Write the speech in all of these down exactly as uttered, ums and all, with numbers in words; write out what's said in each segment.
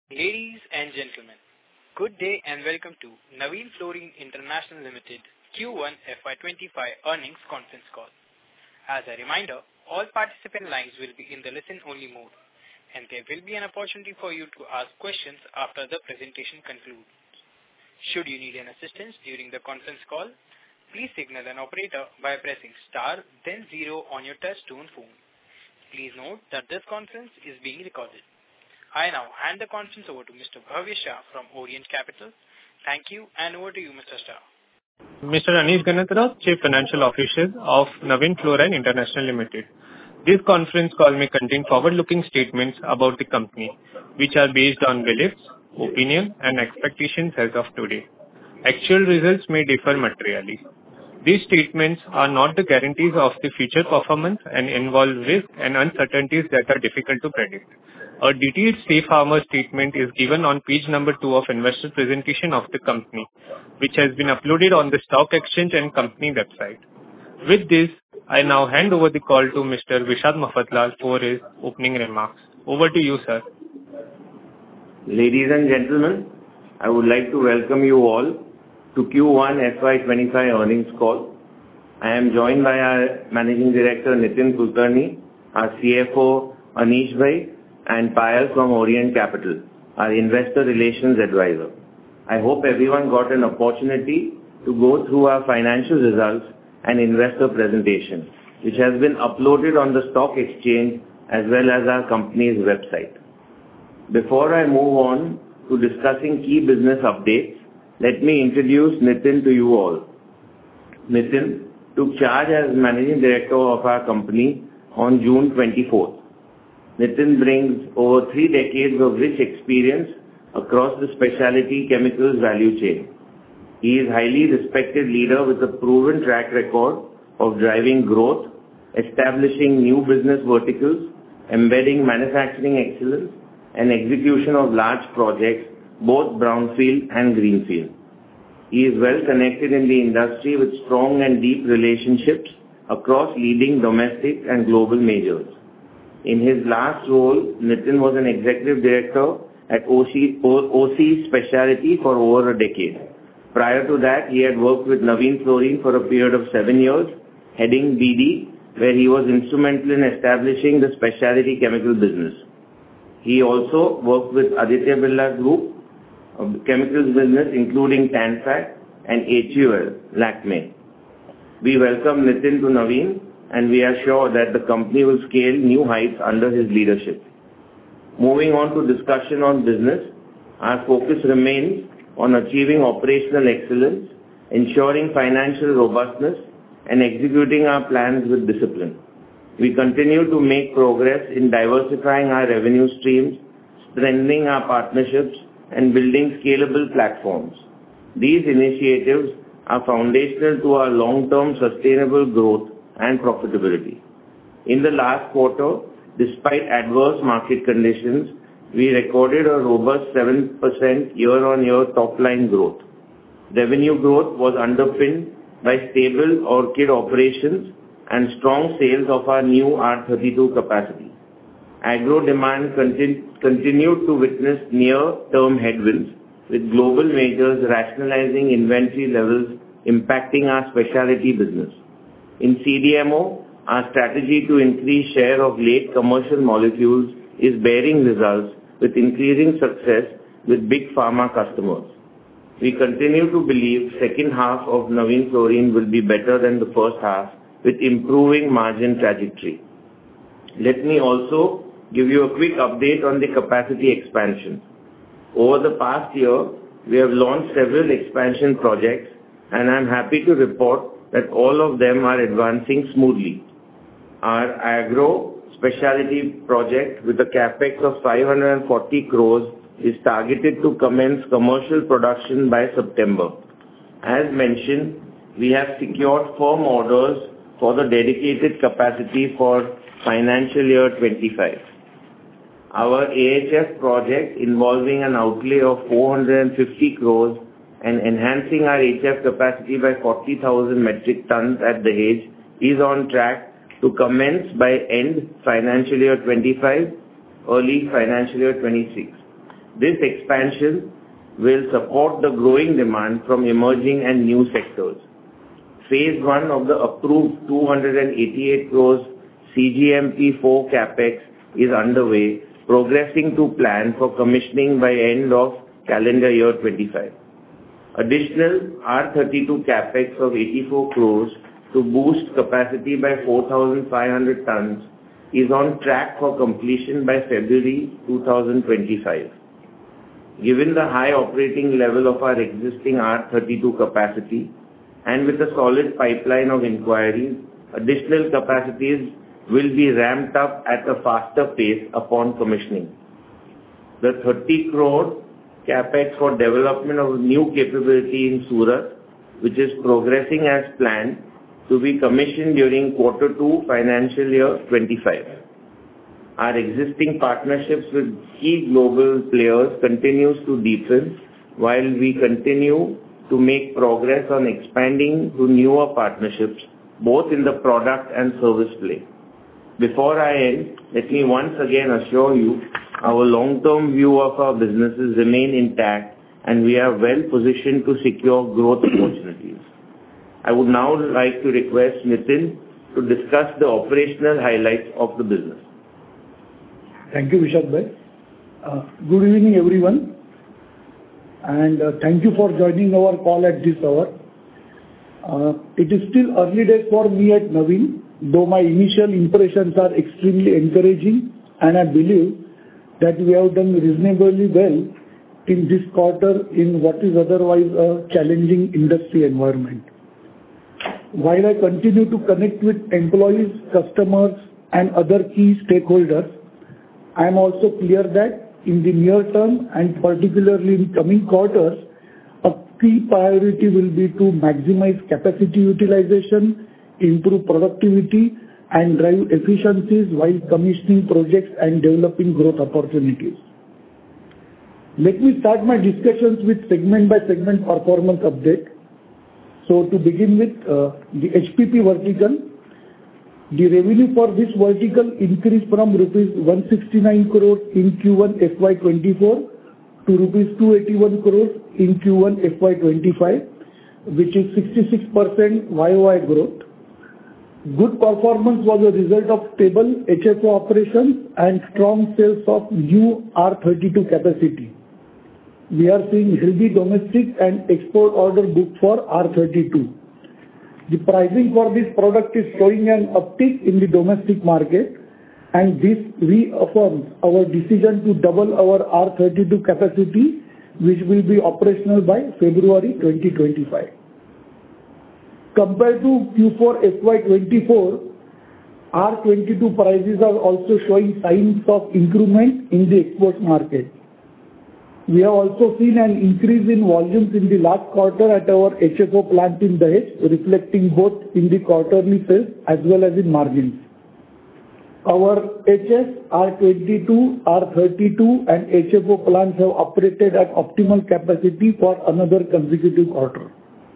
Ladies and gentlemen, good day and welcome to Navin Fluorine International Limited Q one F Y twenty-five earnings conference call. As a reminder, all participant lines will be in the listen-only mode, and there will be an opportunity for you to ask questions after the presentation concludes. Should you need an assistance during the conference call, please signal an operator by pressing star then zero on your touch-tone phone. Please note that this conference is being recorded. I now hand the conference over to Mister Bhavya Shah from Orient Capital. Thank you, and over to you, Mister Shah. Mister Anish Ganatra, Chief Financial Officer of Navin Fluorine International Limited. This conference call may contain forward-looking statements about the company, which are based on beliefs, opinion, and expectations as of today. Actual results may differ materially. These statements are not the guarantees of the future performance and involve risks and uncertainties that are difficult to predict. A detailed safe harbor statement is given on page number two of investor presentation of the company, which has been uploaded on the stock exchange and company website. With this, I now hand over the call to Mister Vishad Mafatlal for his opening remarks. Over to you, sir. Ladies and gentlemen, I would like to welcome you all to Q one F Y twenty-five earnings call. I am joined by our Managing Director Nitin Kulkarni, our C F O Anish Bhai, and Payal from Orient Capital, our Investor Relations Advisor. I hope everyone got an opportunity to go through our financial results and investor presentation, which has been uploaded on the stock exchange as well as our company's website. Before I move on to discussing key business updates, let me introduce Nitin to you all. Nitin took charge as Managing Director of our company on June twenty-fourth. Nitin brings over three decades of rich experience across the specialty chemicals value chain. He is a highly respected leader with a proven track record of driving growth, establishing new business verticals, embedding manufacturing excellence, and execution of large projects, both brownfield and greenfield. He is well connected in the industry with strong and deep relationships across leading domestic and global majors. In his last role, Nitin was an executive director at O C Specialty for over a decade. Prior to that, he had worked with Navin Fluorine for a period of seven years, heading B D, where he was instrumental in establishing the specialty chemical business. He also worked with Aditya Birla Group, a chemicals business including Tanfac and H U L, Lakme. We welcome Nitin to Navin, and we are sure that the company will scale new heights under his leadership. Moving on to discussion on business, our focus remains on achieving operational excellence, ensuring financial robustness, and executing our plans with discipline. We continue to make progress in diversifying our revenue streams, strengthening our partnerships, and building scalable platforms. These initiatives are foundational to our long-term sustainable growth and profitability. In the last quarter, despite adverse market conditions, we recorded a robust seven percent year-on-year top-line growth. Revenue growth was underpinned by stable Orchid operations and strong sales of our new R thirty-two capacity. Agro demand continu- continued to witness near-term headwinds, with global majors rationalizing inventory levels impacting our specialty business. In C D M O, our strategy to increase share of late commercial molecules is bearing results with increasing success with big pharma customers. We continue to believe second half of Navin Fluorine will be better than the first half with improving margin trajectory. Let me also give you a quick update on the capacity expansion. Over the past year, we have launched several expansion projects, and I am happy to report that all of them are advancing smoothly. Our agro specialty project with a capex of five hundred forty crores is targeted to commence commercial production by September. As mentioned, we have secured firm orders for the dedicated capacity for financial year twenty-five. Our A H F project involving an outlay of four hundred fifty crores and enhancing our H F capacity by forty thousand metric tons at Dahej is on track to commence by end financial year twenty-five, early financial year twenty-six. This expansion will support the growing demand from emerging and new sectors. Phase one of the approved two hundred eighty-eight crores C G M P four capex is underway, progressing to plan for commissioning by end of calendar year twenty-five. Additional R thirty-two capex of eighty-four crores to boost capacity by four thousand five hundred tons is on track for completion by February two thousand twenty-five. Given the high operating level of our existing R thirty-two capacity and with a solid pipeline of inquiries, additional capacities will be ramped up at a faster pace upon commissioning. The thirty crore capex for development of new capability in Surat, which is progressing as planned, to be commissioned during quarter two financial year twenty-five. Our existing partnerships with key global players continues to deepen while we continue to make progress on expanding to newer partnerships, both in the product and service play. Before I end, let me once again assure you our long-term view of our businesses remain intact and we are well positioned to secure growth opportunities. I would now like to request Nitin to discuss the operational highlights of the business. Thank you, Vishak Bhai. Uh, good evening, everyone, and uh, thank you for joining our call at this hour. Uh, it is still early days for me at Navin, though my initial impressions are extremely encouraging, and I believe that we have done reasonably well in this quarter in what is otherwise a challenging industry environment. While I continue to connect with employees, customers, and other key stakeholders, I am also clear that in the near term and particularly in coming quarters, a key priority will be to maximize capacity utilization, improve productivity, and drive efficiencies while commissioning projects and developing growth opportunities. Let me start my discussions with segment-by-segment performance update. So to begin with, uh, the H P P vertical, the revenue for this vertical increased from rupees one hundred sixty-nine crores in Q one F Y twenty-four to rupees two hundred eighty-one crores in Q one F Y twenty-five, which is sixty-six percent Y O Y growth. Good performance was a result of stable H F O operations and strong sales of new R thirty-two capacity. We are seeing healthy domestic and export order book for R thirty-two. The pricing for this product is showing an uptick in the domestic market, and this reaffirms our decision to double our R thirty-two capacity, which will be operational by February twenty twenty-five. Compared to Q four F Y twenty-four, R twenty-two prices are also showing signs of improvement in the export market. We have also seen an increase in volumes in the last quarter at our H F O plant in Dahej, reflecting both in the quarterly sales as well as in margins. Our H S, R twenty-two, R thirty-two and H F O plants have operated at optimal capacity for another consecutive quarter.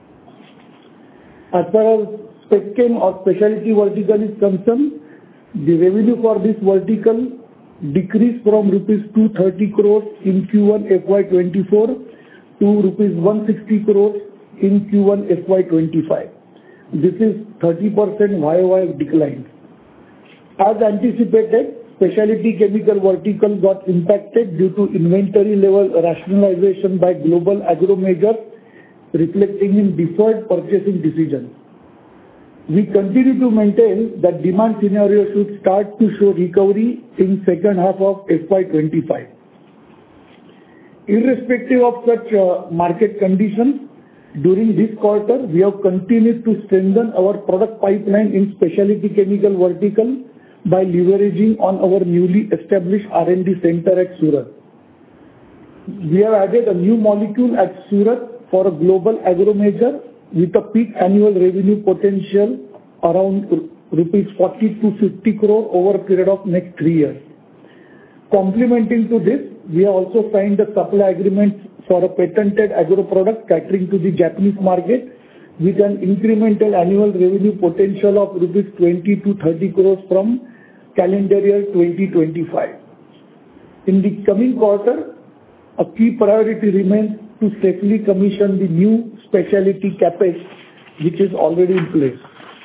As far as Spec-Chem or specialty vertical is concerned, the revenue for this vertical decreased from rupees two hundred thirty crores in Q one F Y twenty-four to rupees one hundred sixty crores in Q one F Y twenty-five. This is thirty percent Y O Y decline. As anticipated, specialty chemical vertical got impacted due to inventory level rationalization by global agro majors, reflecting in deferred purchasing decisions. We continue to maintain that demand scenario should start to show recovery in second half of F Y twenty-five. Irrespective of such uh, market conditions, during this quarter, we have continued to strengthen our product pipeline in specialty chemical vertical by leveraging on our newly established R and D center at Surat. We have added a new molecule at Surat for a global agro major with a peak annual revenue potential around rupees forty to fifty crore over a period of next three years. Complementing to this, we have also signed a supply agreement for a patented agro product catering to the Japanese market with an incremental annual revenue potential of rupees twenty to thirty crores from calendar year twenty twenty-five. In the coming quarter, a key priority remains to safely commission the new specialty CapEx, which is already in place.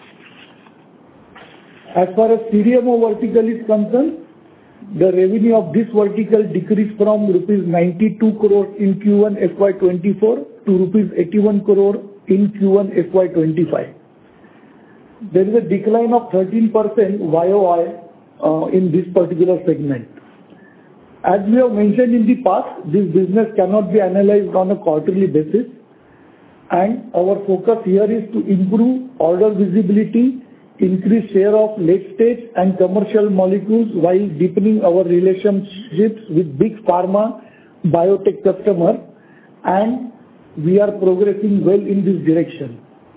As far as C D M O vertical is concerned, the revenue of this vertical decreased from rupees ninety-two crore in Q one F Y twenty-four to rupees eighty-one crore in Q one F Y twenty-five. There is a decline of thirteen percent Y O Y uh, in this particular segment. As we have mentioned in the past, this business cannot be analyzed on a quarterly basis, and our focus here is to improve order visibility, increase share of late-stage and commercial molecules while deepening our relationships with big pharma biotech customers, and we are progressing well in this direction.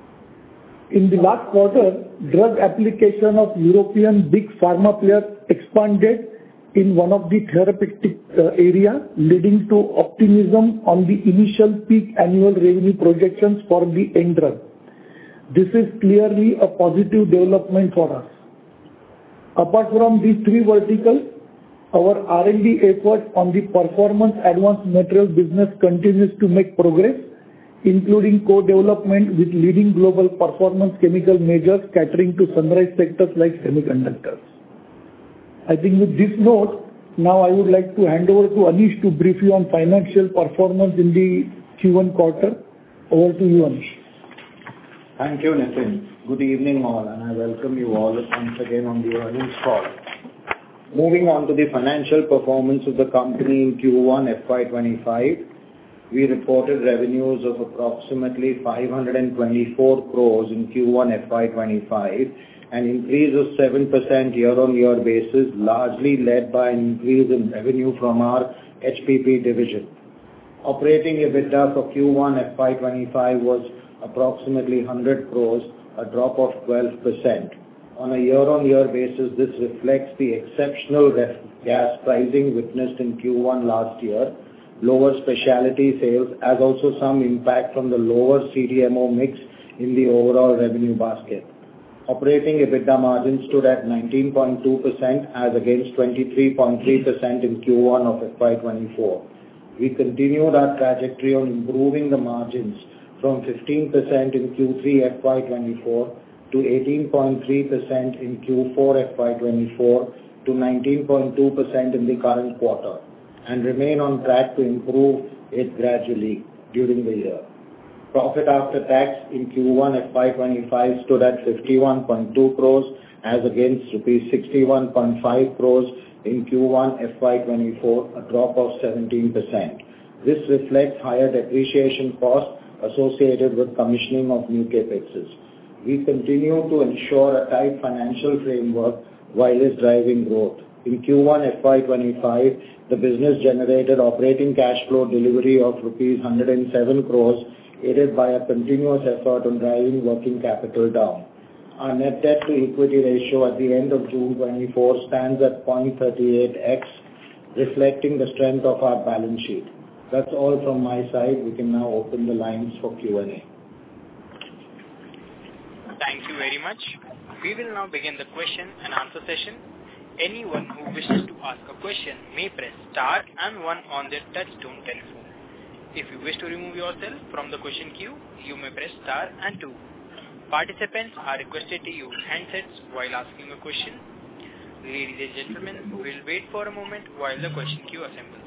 In the last quarter, drug application of European big pharma players expanded in one of the therapeutic uh, area, leading to optimism on the initial peak annual revenue projections for the end drug. This is clearly a positive development for us. Apart from these three verticals, our R and D efforts on the performance advanced material business continues to make progress, including co-development with leading global performance chemical majors catering to sunrise sectors like semiconductors. I think with this note, now I would like to hand over to Anish to brief you on financial performance in the Q one quarter. Over to you, Anish. Thank you, Nitin. Good evening all, and I welcome you all once again on the earnings call. Moving on to the financial performance of the company in Q one F Y twenty-five, we reported revenues of approximately five hundred twenty-four crores in Q one F Y twenty-five, an increase of seven percent year-on-year basis, largely led by an increase in revenue from our H P P division. Operating EBITDA for Q one F Y twenty-five was approximately one hundred crores, a drop of twelve percent. On a year-on-year basis, this reflects the exceptional gas pricing witnessed in Q one last year, lower specialty sales, as also some impact from the lower C D M O mix in the overall revenue basket. Operating EBITDA margin stood at nineteen point two percent as against twenty-three point three percent in Q one of F Y twenty-four. We continued our trajectory on improving the margins from fifteen percent in Q three F Y twenty-four to eighteen point three percent in Q four F Y twenty-four to nineteen point two percent in the current quarter, and remain on track to improve it gradually during the year. Profit after tax in Q one F Y twenty-five stood at fifty-one point two crores as against rupees sixty-one point five crores in Q one F Y twenty-four, a drop of seventeen percent. This reflects higher depreciation costs associated with commissioning of new capexes. We continue to ensure a tight financial framework while is driving growth. In Q one F Y twenty-five, the business generated operating cash flow delivery of rupees one hundred seven crores, aided by a continuous effort on driving working capital down. Our net debt to equity ratio at the end of June twenty-four stands at zero point three eight x, reflecting the strength of our balance sheet. That's all from my side. We can now open the lines for Q and A. Thank you very much. We will now begin the question and answer session. Anyone who wishes to ask a question may press star and one on their touchtone telephone. If you wish to remove yourself from the question queue, you may press star and two. Participants are requested to use handsets while asking a question. Ladies and gentlemen, we will wait for a moment while the question queue assembles.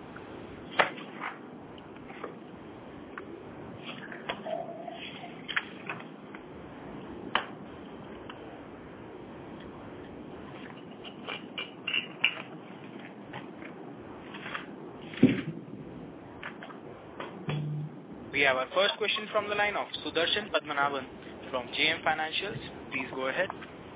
We have our first question from the line of Sudarshan Padmanabhan from J M Financials. Please go ahead.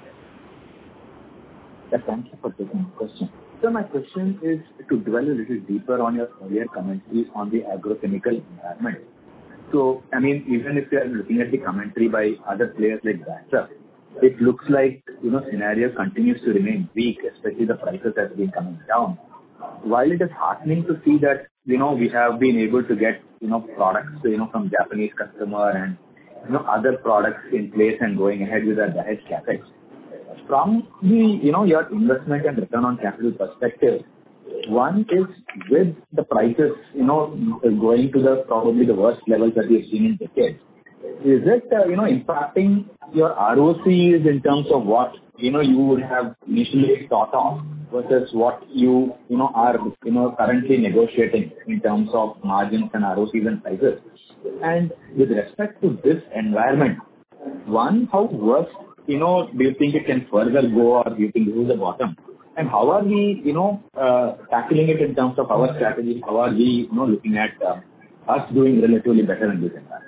Yeah, thank you for taking the question. So my question is to dwell a little deeper on your earlier commentaries on the agrochemical environment. So, I mean, even if you are looking at the commentary by other players like Baxter, it looks like, you know, scenario continues to remain weak, especially the prices have been coming down. While it is heartening to see that, you know, we have been able to get, you know, products, you know, from Japanese customer and, you know, other products in place and going ahead with our Dahej CapEx. From the, you know, your investment and return on capital perspective, One is with the prices, you know, going to the probably the worst levels that we've seen in decades. Is it, uh, you know, impacting your R O Cs in terms of what, you know, you would have initially thought of versus what you, you know, are, you know, currently negotiating in terms of margins and R O Cs and prices? And with respect to this environment, one, how worse, you know, do you think it can further go, or do you think this is the bottom? And how are we, you know, uh, tackling it in terms of our strategy? How are we, you know, looking at uh, us doing relatively better in this environment?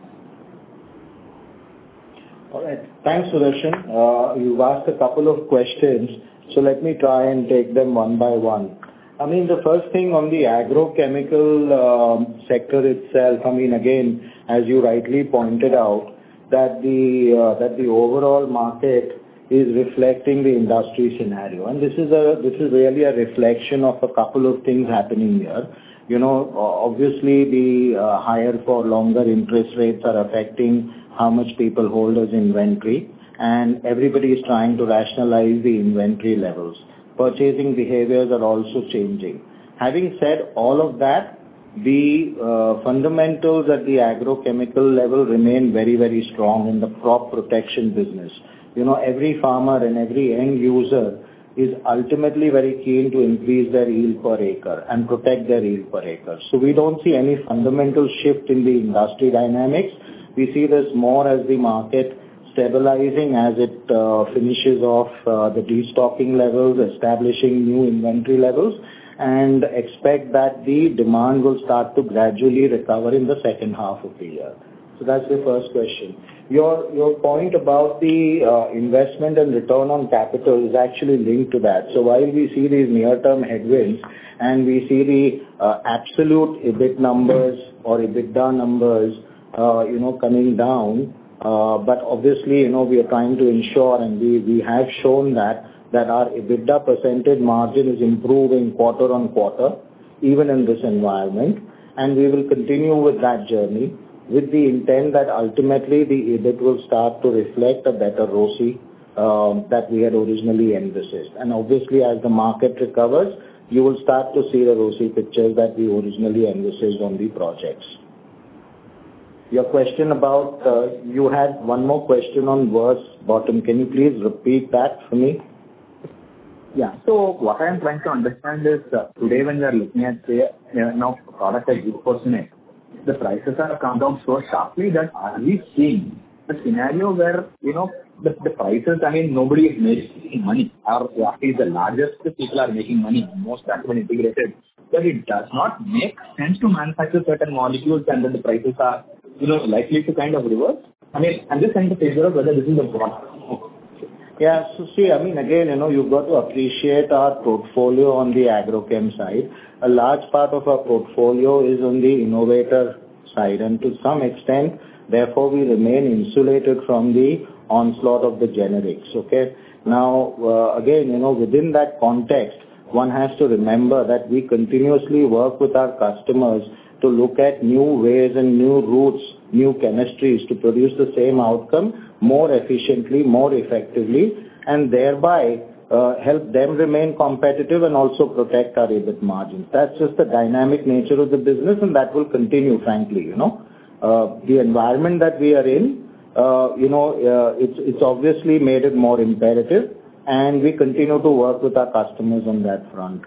All right. Thanks, Sudarshan. Uh, you've asked a couple of questions, so let me try and take them one by one. I mean, the first thing on the agrochemical um, sector itself, I mean, again, as you rightly pointed out, that the uh, that the overall market is reflecting the industry scenario, and this is a this is really a reflection of a couple of things happening here. You know, obviously the uh, higher for longer interest rates are affecting how much people hold as inventory, and everybody is trying to rationalize the inventory levels. Purchasing behaviors are also changing. Having said all of that, the uh, fundamentals at the agrochemical level remain very, very strong in the crop protection business. You know, every farmer and every end user is ultimately very keen to increase their yield per acre and protect their yield per acre. So we don't see any fundamental shift in the industry dynamics. We see this more as the market stabilizing as it uh, finishes off uh, the destocking levels, establishing new inventory levels, and expect that the demand will start to gradually recover in the second half of the year. So that's the first question. Your your point about the uh, investment and return on capital is actually linked to that. So while we see these near-term headwinds and we see the uh, absolute E B I T numbers or EBITDA numbers, uh, you know, coming down, uh, but obviously, you know, we are trying to ensure, and we we have shown that that our EBITDA percentage margin is improving quarter on quarter, even in this environment, and we will continue with that journey, with the intent that ultimately the E B I T will start to reflect a better R O C um, that we had originally envisaged. And obviously, as the market recovers, you will start to see the R O C pictures that we originally envisaged on the projects. Your question about, uh, you had one more question on worse bottom. Can you please repeat that for me? Yeah. So what I am trying to understand is, uh, today when we are looking at, say, you know, product like glufosinate, the prices have come down so sharply that are we seeing a scenario where, you know, the, the prices, I mean, nobody is making money, or at least the largest people are making money, most backward integrated, that it does not make sense to manufacture certain molecules and then the prices are, you know, likely to kind of reverse? I mean, I'm just trying to figure out whether this is the problem. Yeah, so see, I mean, again, you know, you've got to appreciate our portfolio on the agrochem side. A large part of our portfolio is on the innovator side, and to some extent, therefore, we remain insulated from the onslaught of the generics, okay? Now, uh, again, you know, within that context, one has to remember that we continuously work with our customers to look at new ways and new routes, new chemistries to produce the same outcome more efficiently, more effectively, and thereby uh, help them remain competitive and also protect our E B I T margins. That's just the dynamic nature of the business, and that will continue, frankly, you know. Uh, the environment that we are in, uh, you know, uh, it's, it's obviously made it more imperative, and we continue to work with our customers on that front.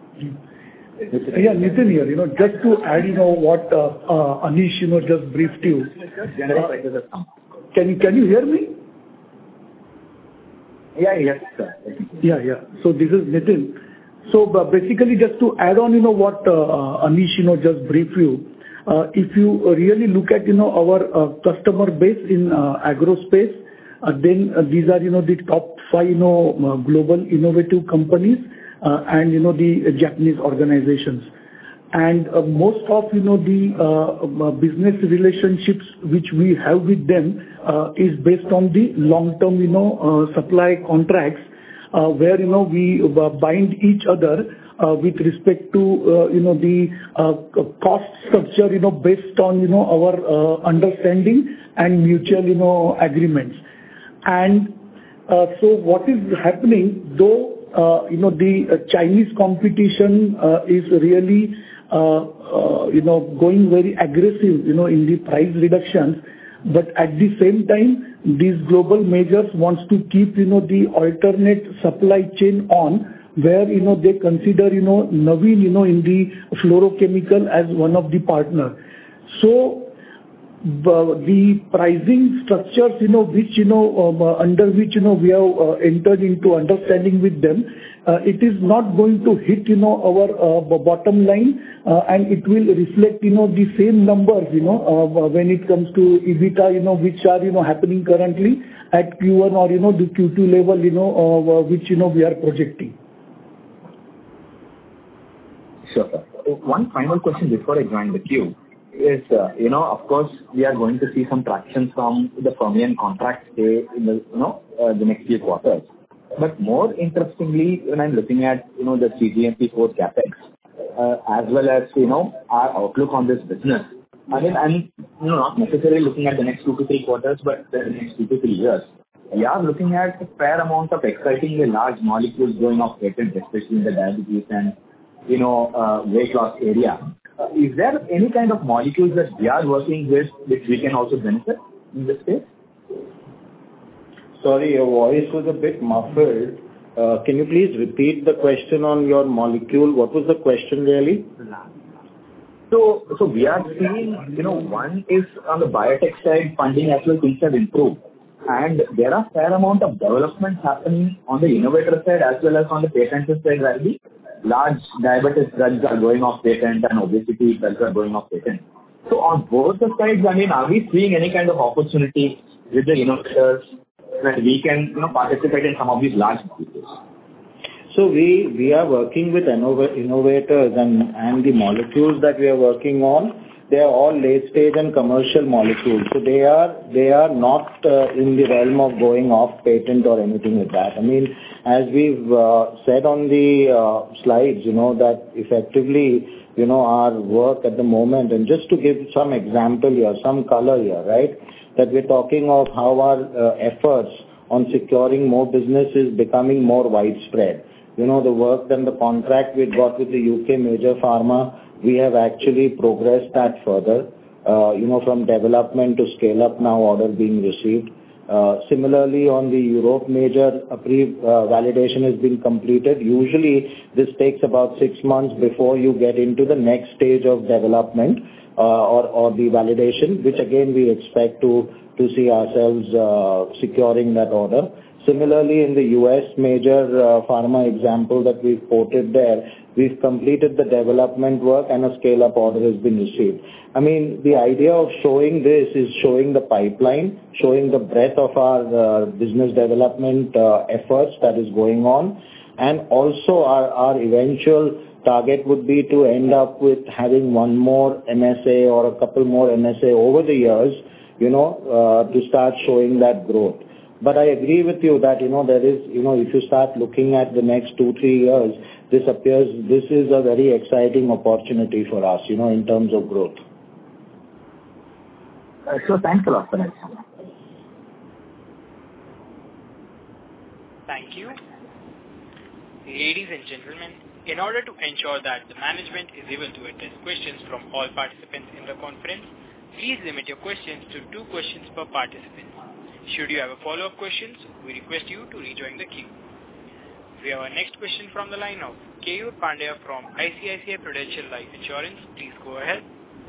Yeah, Nitin here, you know, just to add, you know, what uh, uh, Anish, you know, just briefed you. Uh, can you, can you hear me? Yeah, yes, sir. Yeah, yeah. So this is Nitin. So uh, basically, just to add on, you know, what uh, Anish, you know, just briefed you. Uh, if you really look at, you know, our uh, customer base in uh, agro space, uh, then uh, these are, you know, the top five, you know, uh, global innovative companies. Uh, and, you know, the Japanese organizations. And uh, most of, you know, the uh, business relationships which we have with them uh, is based on the long-term, you know, uh, supply contracts uh, where, you know, we uh, bind each other uh, with respect to, uh, you know, the uh, cost structure, you know, based on, you know, our uh, understanding and mutual, you know, agreements. And uh, so what is happening, though uh, you know, the uh, Chinese competition uh, is really, uh, uh, you know, going very aggressive, you know, in the price reductions. But at the same time, these global majors wants to keep, you know, the alternate supply chain on, where, you know, they consider, you know, Navin, you know, in the fluorochemical as one of the partner. So, the pricing structures, you know, which, you know, um, uh, under which, you know, we have uh, entered into understanding with them, uh, it is not going to hit, you know, our uh, bottom line, uh, and it will reflect, you know, the same numbers, you know, uh, when it comes to EBITDA, you know, which are, you know, happening currently at Q one or, you know, the Q two level, you know, uh, which, you know, we are projecting. Sure, sir. One final question before I join the queue is, uh, you know, of course, we are going to see some traction from the Fermion contract say in the, you know, uh, the next few quarters. But more interestingly, when I'm looking at, you know, the C G M P four capex, uh, as well as, you know, our outlook on this business, I mean, I'm, you know, not necessarily looking at the next two to three quarters, but the next two to three years. We are looking at a fair amount of excitingly large molecules going off patent, especially in the diabetes and, you know, uh, weight loss area. Uh, is there any kind of molecules that we are working with which we can also benefit in this space? Sorry, your voice was a bit muffled. Uh, can you please repeat the question on your molecule? What was the question really? So, so we are seeing, you know, one is on the biotech side, funding as well, things have improved. And there are fair amount of developments happening on the innovator side as well as on the patent side, where the large diabetes drugs are going off patent and obesity drugs are going off patent. So on both the sides, I mean, are we seeing any kind of opportunity with the innovators that we can, you know, participate in some of these large molecules? So we, we are working with innov- innovators and, and the molecules that we are working on, they are all late stage and commercial molecules. So they are, they are not uh, in the realm of going off patent or anything like that. I mean, as we've uh, said on the uh, slides, you know, that effectively, you know, our work at the moment, and just to give some example here, some color here, right, that we're talking of how our uh, efforts on securing more business is becoming more widespread. You know, the work and the contract we got with the U K major pharma, we have actually progressed that further, uh, you know, from development to scale up now, order being received. Uh, similarly, on the Europe major, a pre-validation uh, has been completed. Usually, this takes about six months before you get into the next stage of development uh, or, or the validation, which again we expect to, to see ourselves uh, securing that order. Similarly, in the U S major uh, pharma example that we've quoted there, we've completed the development work and a scale-up order has been received. I mean, the idea of showing this is showing the pipeline, showing the breadth of our uh, business development uh, efforts that is going on, and also our, our eventual target would be to end up with having one more M S A or a couple more M S A over the years, you know, uh, to start showing that growth. But I agree with you that, you know, there is, you know, if you start looking at the next two, three years, this appears, this is a very exciting opportunity for us, you know, in terms of growth. Uh, so thanks a lot for that. Thank you. Ladies and gentlemen, in order to ensure that the management is able to address questions from all participants in the conference, please limit your questions to two questions per participant. Should you have a follow-up questions, we request you to rejoin the queue. We have our next question from the line of Keyur Pandya from I C I C I Prudential Life Insurance. Please go ahead.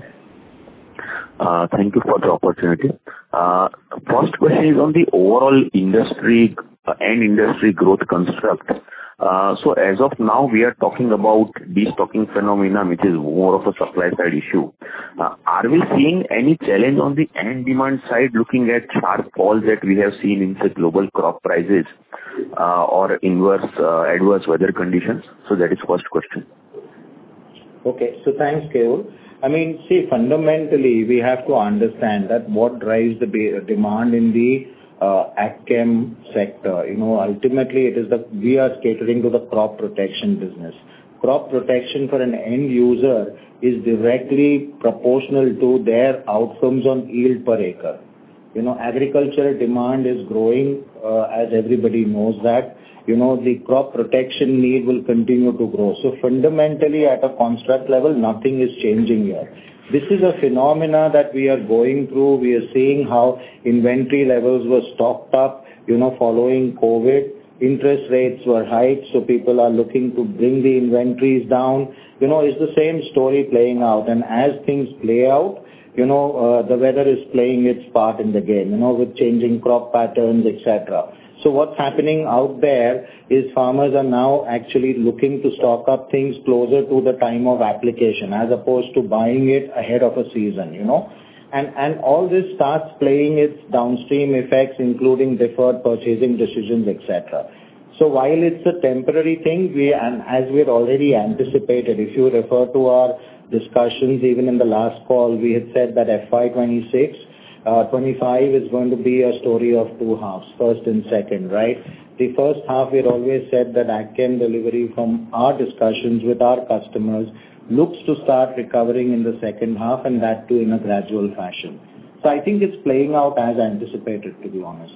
Uh, thank you for the opportunity. Uh, first question is on the overall industry uh, and industry growth construct. Uh, so as of now, we are talking about destocking phenomena, which is more of a supply side issue. Uh, are we seeing any challenge on the end demand side, looking at sharp falls that we have seen in the global crop prices uh, or inverse uh, adverse weather conditions? So that is first question. Okay, so thanks, Keyur. I mean, see, fundamentally, we have to understand that what drives the demand in the uh, AgChem sector. You know, ultimately, it is the we are catering to the crop protection business. Crop protection for an end user is directly proportional to their outcomes on yield per acre. You know, agricultural demand is growing, uh, as everybody knows that. You know, the crop protection need will continue to grow. So fundamentally, at a construct level, nothing is changing here. This is a phenomena that we are going through. We are seeing how inventory levels were stocked up, you know, following COVID. Interest rates were hiked, so people are looking to bring the inventories down. You know, it's the same story playing out. And as things play out, you know, uh, the weather is playing its part in the game, you know, with changing crop patterns, et cetera. So what's happening out there is farmers are now actually looking to stock up things closer to the time of application as opposed to buying it ahead of a season, you know. And, and all this starts playing its downstream effects, including deferred purchasing decisions, et cetera. So while it's a temporary thing, we, and as we had already anticipated, if you refer to our discussions even in the last call, we had said that F Y twenty-six, uh, twenty-five is going to be a story of two halves, first and second, right? The first half, we had always said that AgChem delivery from our discussions with our customers looks to start recovering in the second half, and that too in a gradual fashion. So I think it's playing out as anticipated, to be honest.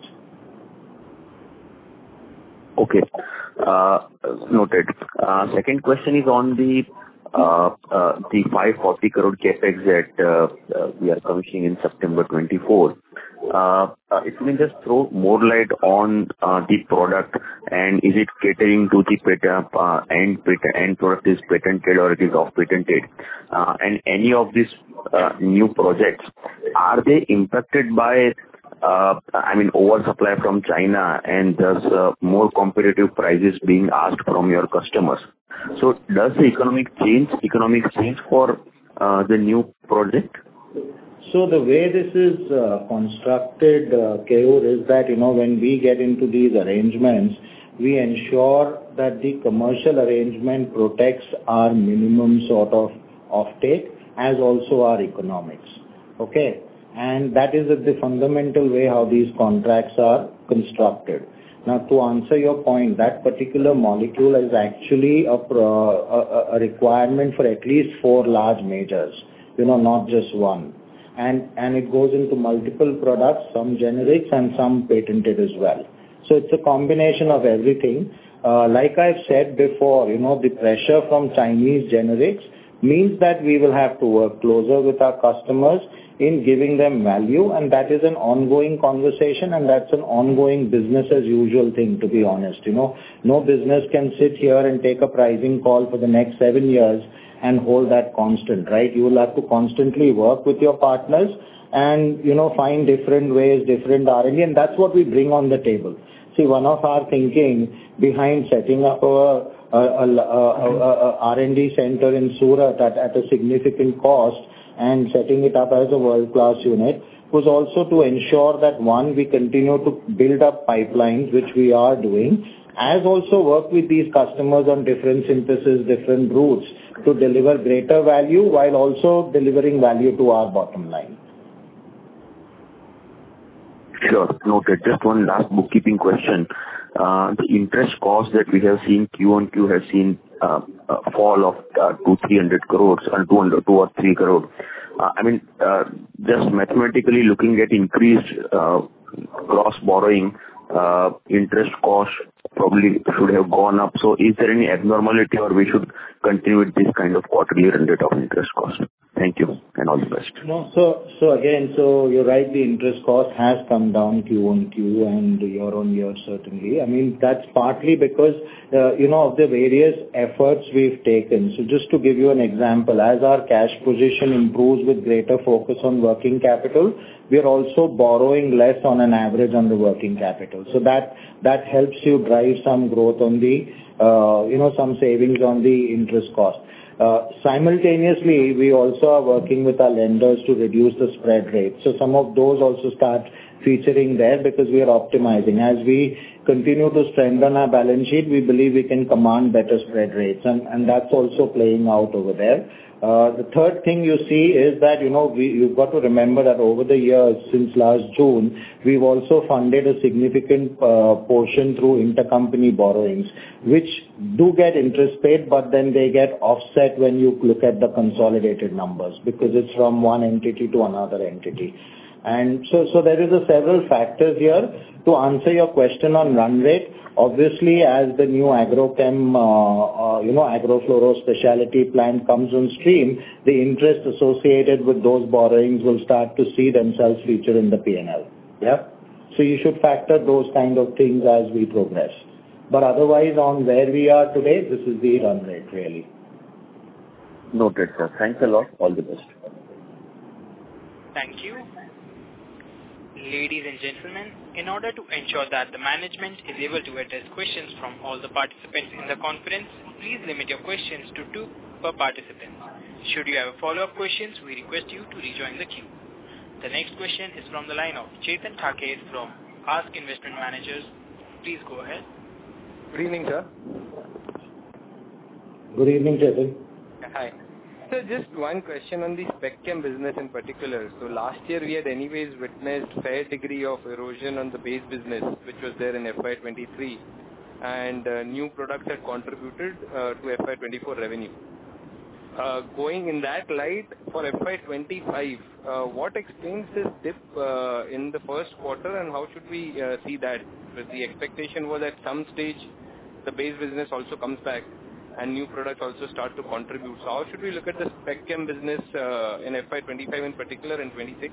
Okay. Uh, noted. Uh, second question is on the uh, uh, the five hundred forty crore capex that uh, uh, we are commissioning in September twenty-four. Uh, uh, if you can just throw more light on uh, the product, and is it catering to the patent, uh, end, patent, end product is patented or it is off-patented? Uh, and any of these uh, new projects, are they impacted by, uh, I mean, oversupply from China and thus uh, more competitive prices being asked from your customers? So does the economic change, economic change for uh, the new project? So the way this is uh, constructed, uh, Keyur, is that, you know, when we get into these arrangements, we ensure that the commercial arrangement protects our minimum sort of offtake as also our economics. Okay? And that is the fundamental way how these contracts are constructed. Now, to answer your point, that particular molecule is actually a, a, a requirement for at least four large majors, you know, not just one. And, and it goes into multiple products, some generics and some patented as well. So it's a combination of everything. Uh, like I've said before, you know, the pressure from Chinese generics means that we will have to work closer with our customers in giving them value, and that is an ongoing conversation, and that's an ongoing business as usual thing, to be honest. You know, no business can sit here and take a pricing call for the next seven years and hold that constant, right? You will have to constantly work with your partners and, you know, find different ways, different R and D, and that's what we bring on the table. See, one of our thinking behind setting up a, a, a, a, a, a R and D center in Surat at, at a significant cost and setting it up as a world-class unit was also to ensure that, one, we continue to build up pipelines, which we are doing, as also work with these customers on different synthesis, different routes to deliver greater value while also delivering value to our bottom line. Sure, noted. Just one last bookkeeping question. Uh, the interest cost that we have seen Q on Q has seen uh, a fall of uh, two, three hundred crores, and two hundred, two or three crore. Uh, I mean, uh, just mathematically looking at increased uh, gross borrowing, uh, interest cost probably should have gone up. So is there any abnormality, or we should continue with this kind of quarterly run rate of interest cost? Thank you, and all the best. No, so so again, so you're right, the interest cost has come down Q on Q and year on year, certainly. I mean, that's partly because, uh, you know, of the various efforts we've taken. So just to give you an example, as our cash position improves with greater focus on working capital, we are also borrowing less on an average on the working capital. So that that helps you drive some growth on the, uh, you know, some savings on the interest cost. Uh, simultaneously, we also are working with our lenders to reduce the spread rate. So some of those also start featuring there because we are optimizing. As we continue to strengthen our balance sheet, we believe we can command better spread rates, and, and that's also playing out over there. Uh, the third thing you see is that, you know, we, you've got to remember that over the years, since last June, we've also funded a significant uh, portion through intercompany borrowings, which do get interest paid, but then they get offset when you look at the consolidated numbers because it's from one entity to another entity. And so, so there is a several factors here. To answer your question on run rate, obviously, as the new agrochem, uh, uh, you know, agrofluoro specialty plant comes on stream, the interest associated with those borrowings will start to see themselves feature in the P and L. Yeah. So you should factor those kind of things as we progress. But otherwise, on where we are today, this is the run rate, really. Noted, sir. Thanks a lot. All the best. Thank you. Ladies and gentlemen, in order to ensure that the management is able to address questions from all the participants in the conference, please limit your questions to two per participant. Should you have a follow-up questions, we request you to rejoin the queue. The next question is from the line of Chetan Thake from Ask Investment Managers. Please go ahead. Good evening, sir. Good evening, Chetan. Hi. So just one question on the spec chem business in particular. So last year we had anyways witnessed fair degree of erosion on the base business, which was there in F Y twenty-three, and uh, new products had contributed uh, to F Y twenty-four revenue. Uh, going in that light, for F Y twenty-five, uh, what explains this dip uh, in the first quarter, and how should we uh, see that? Because the expectation was at some stage the base business also comes back and new products also start to contribute. So how should we look at the spec chem business uh, in F Y twenty-five in particular and twenty-six?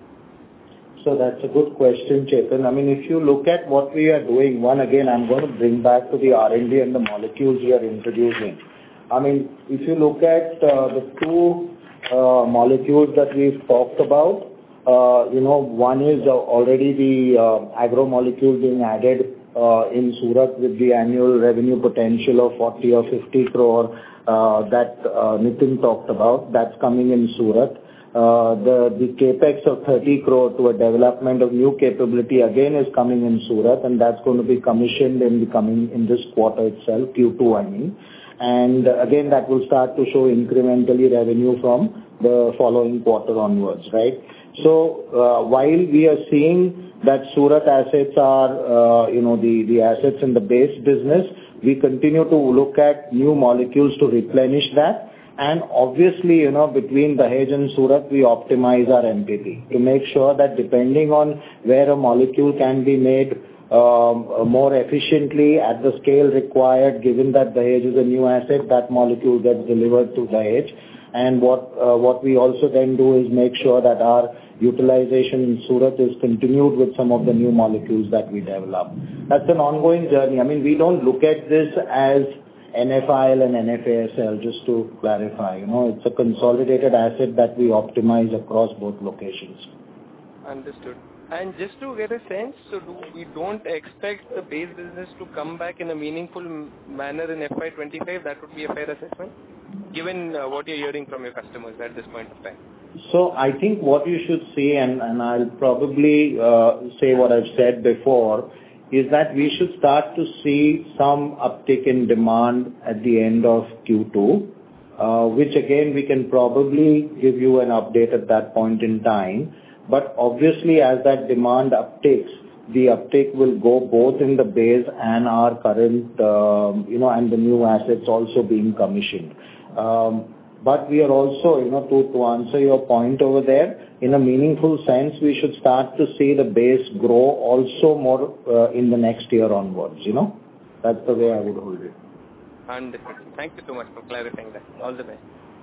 So that's a good question, Chetan. I mean, if you look at what we are doing, one, again, I'm going to bring back to the R and D and the molecules we are introducing. I mean, if you look at uh, the two uh, molecules that we've talked about, uh, you know, one is uh, already the uh, agro molecule being added uh, in Surat with the annual revenue potential of forty or fifty crore uh, that uh, Nitin talked about. That's coming in Surat. Uh, the, the capex of thirty crore to a development of new capability again is coming in Surat, and that's going to be commissioned in the coming, in this quarter itself, Q two I mean. And again, that will start to show incrementally revenue from the following quarter onwards, right? So uh, while we are seeing that Surat assets are, uh, you know, the, the assets in the base business, we continue to look at new molecules to replenish that. And obviously, you know, between Dahej and Surat, we optimize our M P P to make sure that depending on where a molecule can be made um, more efficiently at the scale required, given that Dahej is a new asset, that molecule gets delivered to Dahej. And what uh, what we also then do is make sure that our utilization in Surat is continued with some of the new molecules that we develop. That's an ongoing journey. I mean, we don't look at this as N F I L and N F A S L, just to clarify. You know, it's a consolidated asset that we optimize across both locations. Understood. And just to get a sense, so do we don't expect the base business to come back in a meaningful manner in F Y twenty-five? That would be a fair assessment, given uh, what you're hearing from your customers at this point of time. So I think what you should see, and, and I'll probably uh, say what I've said before, is that we should start to see some uptick in demand at the end of Q two, uh, which again we can probably give you an update at that point in time. But obviously, as that demand uptakes, the uptake will go both in the base and our current, um, you know, and the new assets also being commissioned. Um, but we are also, you know, to, to answer your point over there, in a meaningful sense, we should start to see the base grow also more uh, in the next year onwards, you know. That's the way I would hold it. Understood. Thank you so much for clarifying that. All the best.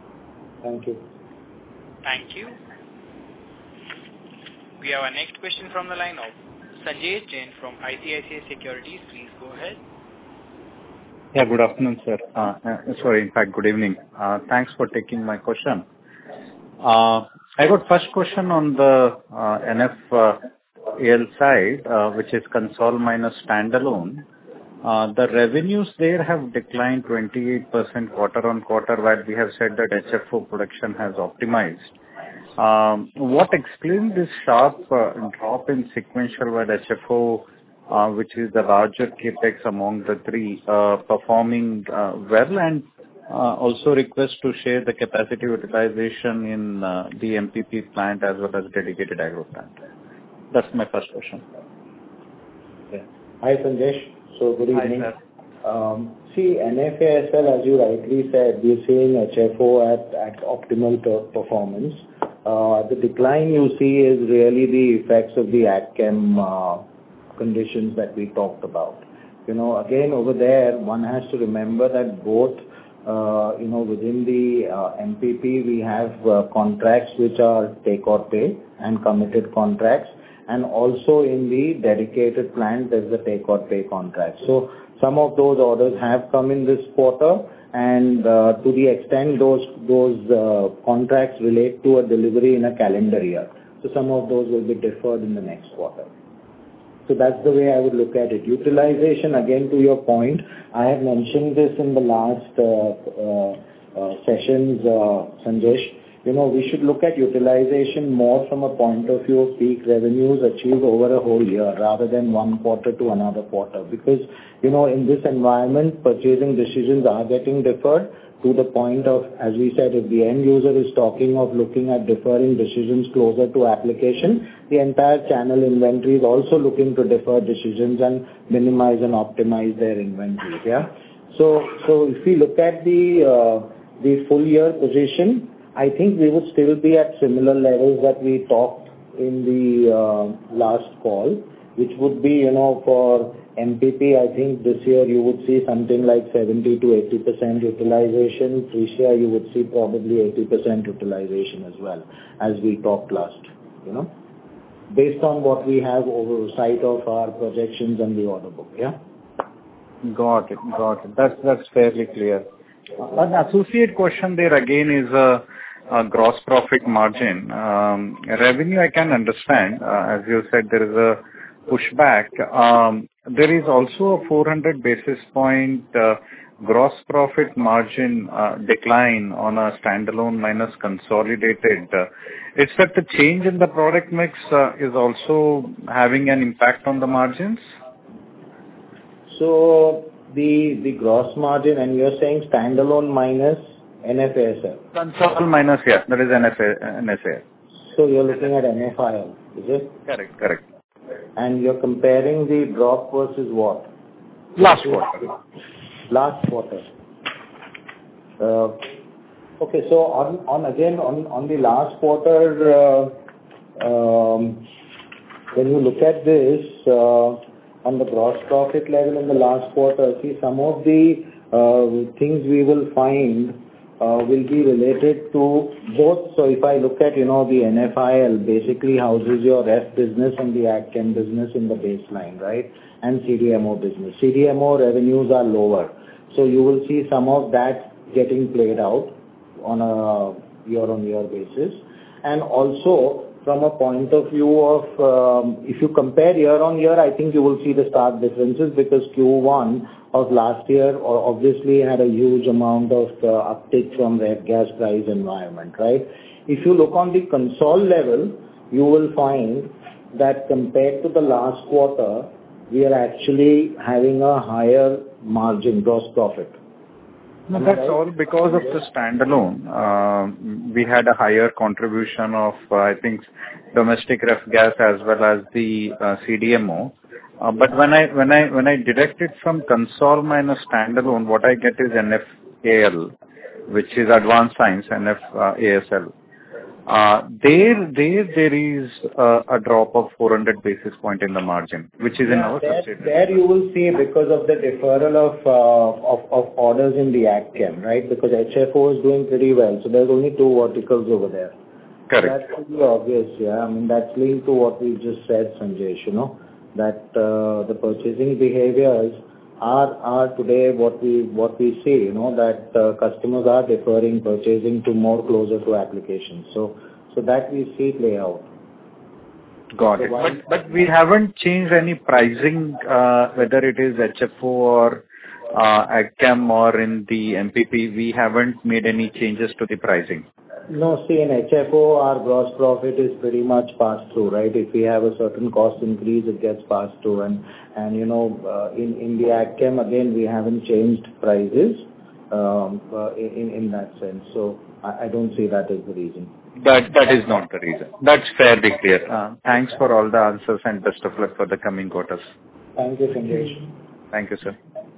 Thank you. Thank you. We have our next question from the line of Sanjay Jain from I C I C I Securities. Please go ahead. Yeah, good afternoon, sir. Uh, uh, sorry, in fact, good evening. Uh, thanks for taking my question. Uh, I got first question on the uh, N F A L side, uh, which is console minus standalone. Uh, the revenues there have declined twenty-eight percent quarter on quarter, while we have said that H F O production has optimized. Um, what explains this sharp uh, drop in sequential while H F O, uh, which is the larger capex among the three, uh, performing uh, well, and uh, also request to share the capacity utilization in uh, the M P P plant as well as dedicated agro plant? That's my first question. Yeah. Hi, Sanjesh. So good evening. Hi, sir. Um, see, N F A S L, as you rightly said, we're seeing H F O at, at optimal performance. uh, the decline you see is really the effects of the AgChem uh, conditions that we talked about. You know, again, over there, one has to remember that both, uh, you know, within the uh, M P P, we have uh, contracts which are take or pay and committed contracts. And also in the dedicated plant, there's the take or pay contract. So some of those orders have come in this quarter, and uh, to the extent those those uh, contracts relate to a delivery in a calendar year. So some of those will be deferred in the next quarter. So that's the way I would look at it. Utilization, again, to your point, I have mentioned this in the last uh, uh, uh, sessions, uh, Sanjesh. You know, we should look at utilization more from a point of view of peak revenues achieved over a whole year rather than one quarter to another quarter. Because, you know, in this environment, purchasing decisions are getting deferred to the point of, as we said, if the end user is talking of looking at deferring decisions closer to application, the entire channel inventory is also looking to defer decisions and minimize and optimize their inventories. Yeah. So, so if we look at the uh, the full year position, I think we would still be at similar levels that we talked in the uh, last call, which would be, you know, for M P P, I think this year you would see something like seventy to eighty percent utilization. Tricia, you would see probably eighty percent utilization as well, as we talked last, you know, based on what we have oversight of our projections and the order book, yeah? Got it, got it. That's, that's fairly clear. An associate question there again is a, a gross profit margin. Um, revenue I can understand. Uh, as you said, there is a pushback. Um, there is also a four hundred basis point uh, gross profit margin uh, decline on a standalone minus consolidated. Uh, is that the change in the product mix uh, is also having an impact on the margins? So the the gross margin, and you're saying standalone minus N F A S L? Consol minus, yeah, that is N F A, N S A L. So you're looking at N F I L, is it? Correct, correct. And you're comparing the drop versus what? Last quarter. Last quarter. Uh, okay, so on, on again, on, on the last quarter, uh, um, when you look at this, uh, on the gross profit level in the last quarter, see some of the uh, things we will find uh, will be related to both. So if I look at, you know, the N F I L basically houses your Ref business and the AgChem business in the baseline, right? And C D M O business. C D M O revenues are lower. So you will see some of that getting played out on a year-on-year basis. And also, from a point of view of, um, if you compare year-on-year, I think you will see the stark differences because Q one of last year obviously had a huge amount of uh, uptick from ref gas price environment, right? If you look on the console level, you will find that compared to the last quarter, we are actually having a higher margin, gross profit. No, that's right? All because of the standalone. Uh, we had a higher contribution of, uh, I think, domestic ref gas as well as the uh, C D M O. Uh, but when I when I when I direct it from console minus standalone, what I get is N F A L, which is Advanced Science N F A S L. Uh, there, there, there is uh, a drop of four hundred basis point in the margin, which is yeah, in our there, subsidiary. There you will see because of the deferral of, uh, of, of orders in the AgChem, right? Because H F O is doing pretty well. So there's only two verticals over there. Correct. That's pretty obvious, yeah. I mean, that's linked to what we just said, Sanjesh, you know, that uh, the purchasing behaviors are are today what we what we see, you know, that uh, customers are deferring purchasing to more closer to applications. So so that we see play out. Got so it. But but we haven't changed any pricing, uh, whether it is H F O or uh, AgChem or in the M P P. We haven't made any changes to the pricing. No, see, in H F O, our gross profit is pretty much passed through, right? If we have a certain cost increase, it gets passed through. And, and you know, uh, in, in the AgChem, again, we haven't changed prices um, uh, in, in that sense. So I, I don't see that as the reason. That That is not the reason. That's fairly clear. Uh, thanks for all the answers and best of luck for the coming quarters. Thank you, Sanjesh. Thank you, sir.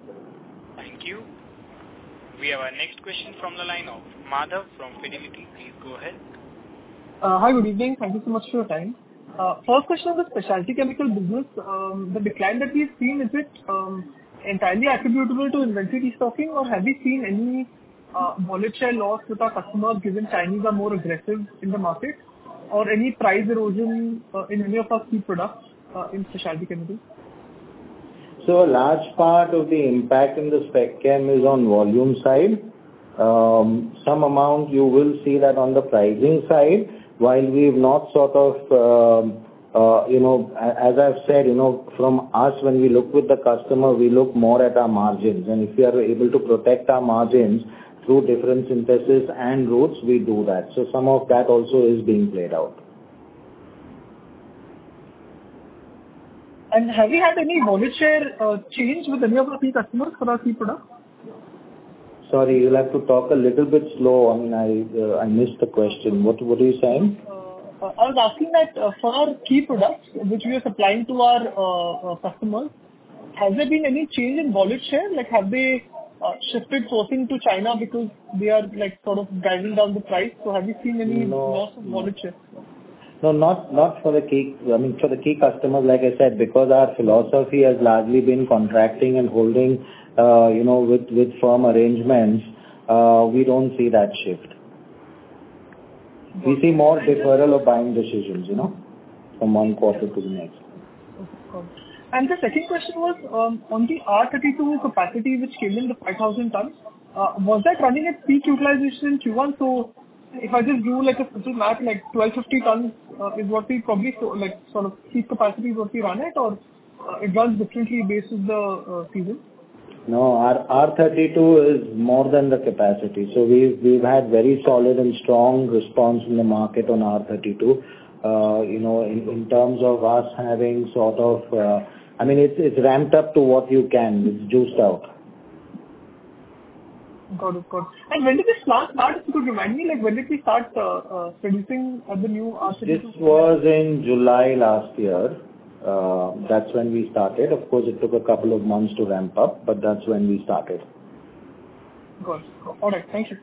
Thank you. We have our next question from the line of Madhav from Fidelity. Please go ahead. Uh, Hi, good evening. Thank you so much for your time. Uh, First question on the specialty chemical business. Um, The decline that we've seen, is it um, entirely attributable to inventory destocking, or have we seen any uh, wallet share loss with our customers given Chinese are more aggressive in the market, or any price erosion uh, in any of our key products uh, in specialty chemicals? So a large part of the impact in the spec chem is on volume side. Um, some amount you will see that on the pricing side, while we've not sort of, um, uh, you know, as I've said, you know, from us when we look with the customer, we look more at our margins. And if we are able to protect our margins through different synthesis and routes, we do that. So some of that also is being played out. And have we had any wallet share uh, change with any of our key customers for our key products? Sorry, you'll have to talk a little bit slow. I mean, I uh, I missed the question. What what are you saying? Uh, I was asking that uh, for our key products, which we are supplying to our uh, uh, customers, has there been any change in wallet share? Like, have they uh, shifted sourcing to China because they are, like, sort of driving down the price? So have you seen any No, loss of wallet share? No, not not for the key, I mean, for the key customers, like I said, because our philosophy has largely been contracting and holding, uh, you know, with with firm arrangements, uh, we don't see that shift. We see more deferral of buying decisions, you know, from one quarter to the next. And the second question was um, on the R thirty-two capacity, which came in the five thousand tons. Uh, was that running at peak utilization in Q one? So if I just do like a simple math, like twelve fifty tons uh, is what we probably so, like sort of peak capacity is what we run at, or uh, it runs differently based on the uh, season? No, our R thirty-two is more than the capacity. So we've we've had very solid and strong response in the market on R thirty-two. Uh, you know, in, in terms of us having sort of, uh, I mean, it's it's ramped up to what you can. It's juiced out. Got it, got it. And when did this plant start? If you could remind me, like when did we start uh, uh, producing at the new R thirty-two? This was in July last year. Uh, that's when we started. Of course, it took a couple of months to ramp up, but that's when we started. Got it. All right. Thank you.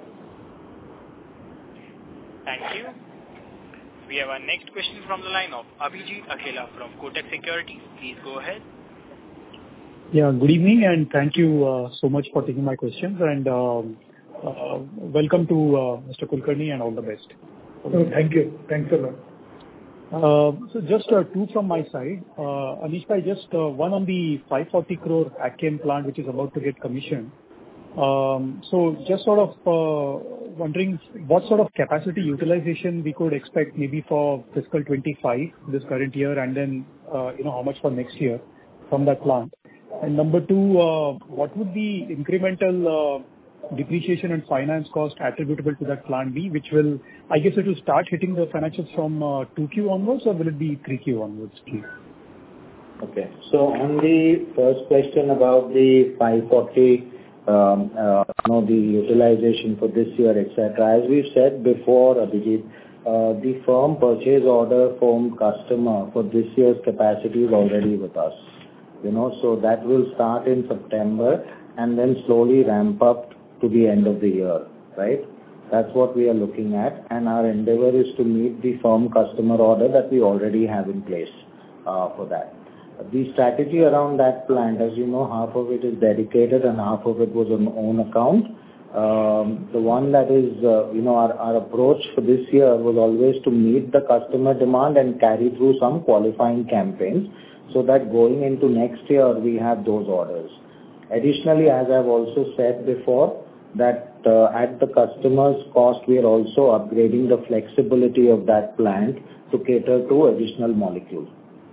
Thank you. We have our next question from the line of Abhijit Akela from Kotak Securities. Please go ahead. Yeah, good evening, and thank you uh, so much for taking my questions, and um, uh, welcome to uh, Mister Kulkarni, and all the best. Oh, thank you. Thanks a lot. Uh, So just uh, two from my side. Uh, Anish bhai, just uh, one on the five forty crore Agchem plant, which is about to get commissioned. Um, So just sort of uh, wondering what sort of capacity utilization we could expect maybe for fiscal twenty-five, this current year, and then, uh, you know, how much for next year from that plant? And number two, uh, what would the incremental uh, depreciation and finance cost attributable to that plant be, which will, I guess it will start hitting the financials from uh, two Q onwards, or will it be three Q onwards, please? Okay. So on the first question about the five forty, um, uh, you know, the utilization for this year, et cetera, as we've said before, Abhijit, uh, the firm purchase order from customer for this year's capacity is already with us. You know, so that will start in September and then slowly ramp up to the end of the year, right? That's what we are looking at, and our endeavor is to meet the firm customer order that we already have in place uh, for that. The strategy around that plant, as you know, half of it is dedicated and half of it was on own account. Um, the one that is, uh, you know, our, our approach for this year was always to meet the customer demand and carry through some qualifying campaigns, so that going into next year we have those orders. Additionally, as I've also said before, that uh, at the customer's cost, we are also upgrading the flexibility of that plant to cater to additional molecules.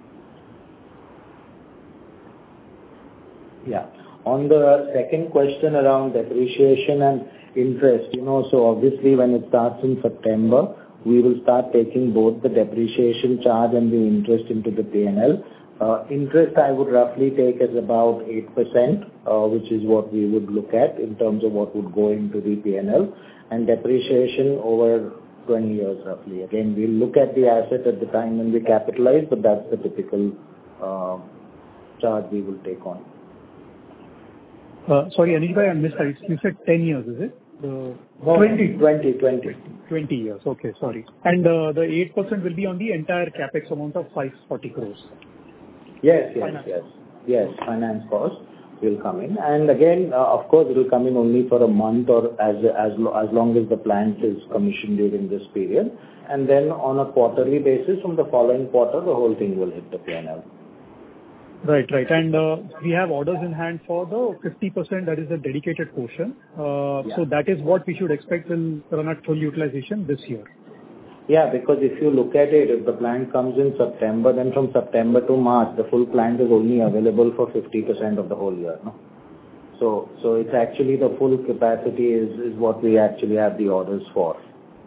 Yeah. On the second question around depreciation and interest, you know, so obviously when it starts in September, we will start taking both the depreciation charge and the interest into the P and L. Uh, interest I would roughly take as about eight percent, uh, which is what we would look at in terms of what would go into the P and L, and depreciation over twenty years roughly. Again, we'll look at the asset at the time when we capitalize, but that's the typical uh, charge we will take on. Uh, Sorry, Anish bhai, I missed that. You said ten years, is it? The No, twenty. twenty, twenty. twenty years. Okay, sorry. And uh, the eight percent will be on the entire CapEx amount of five hundred forty crores. Yes, yes, Finance. yes. Yes, finance cost will come in. And again, uh, of course, it will come in only for a month or as as lo- as long as the plant is commissioned during this period. And then on a quarterly basis, from the following quarter, the whole thing will hit the P and L. Right, right. And uh, we have orders in hand for the fifty percent, that is the dedicated portion. Uh, Yeah. So that is what we should expect will run at full utilization this year. Yeah, because if you look at it, if the plant comes in September, then from September to March, the full plant is only available for fifty percent of the whole year, no? So, so it's actually the full capacity is, is what we actually have the orders for.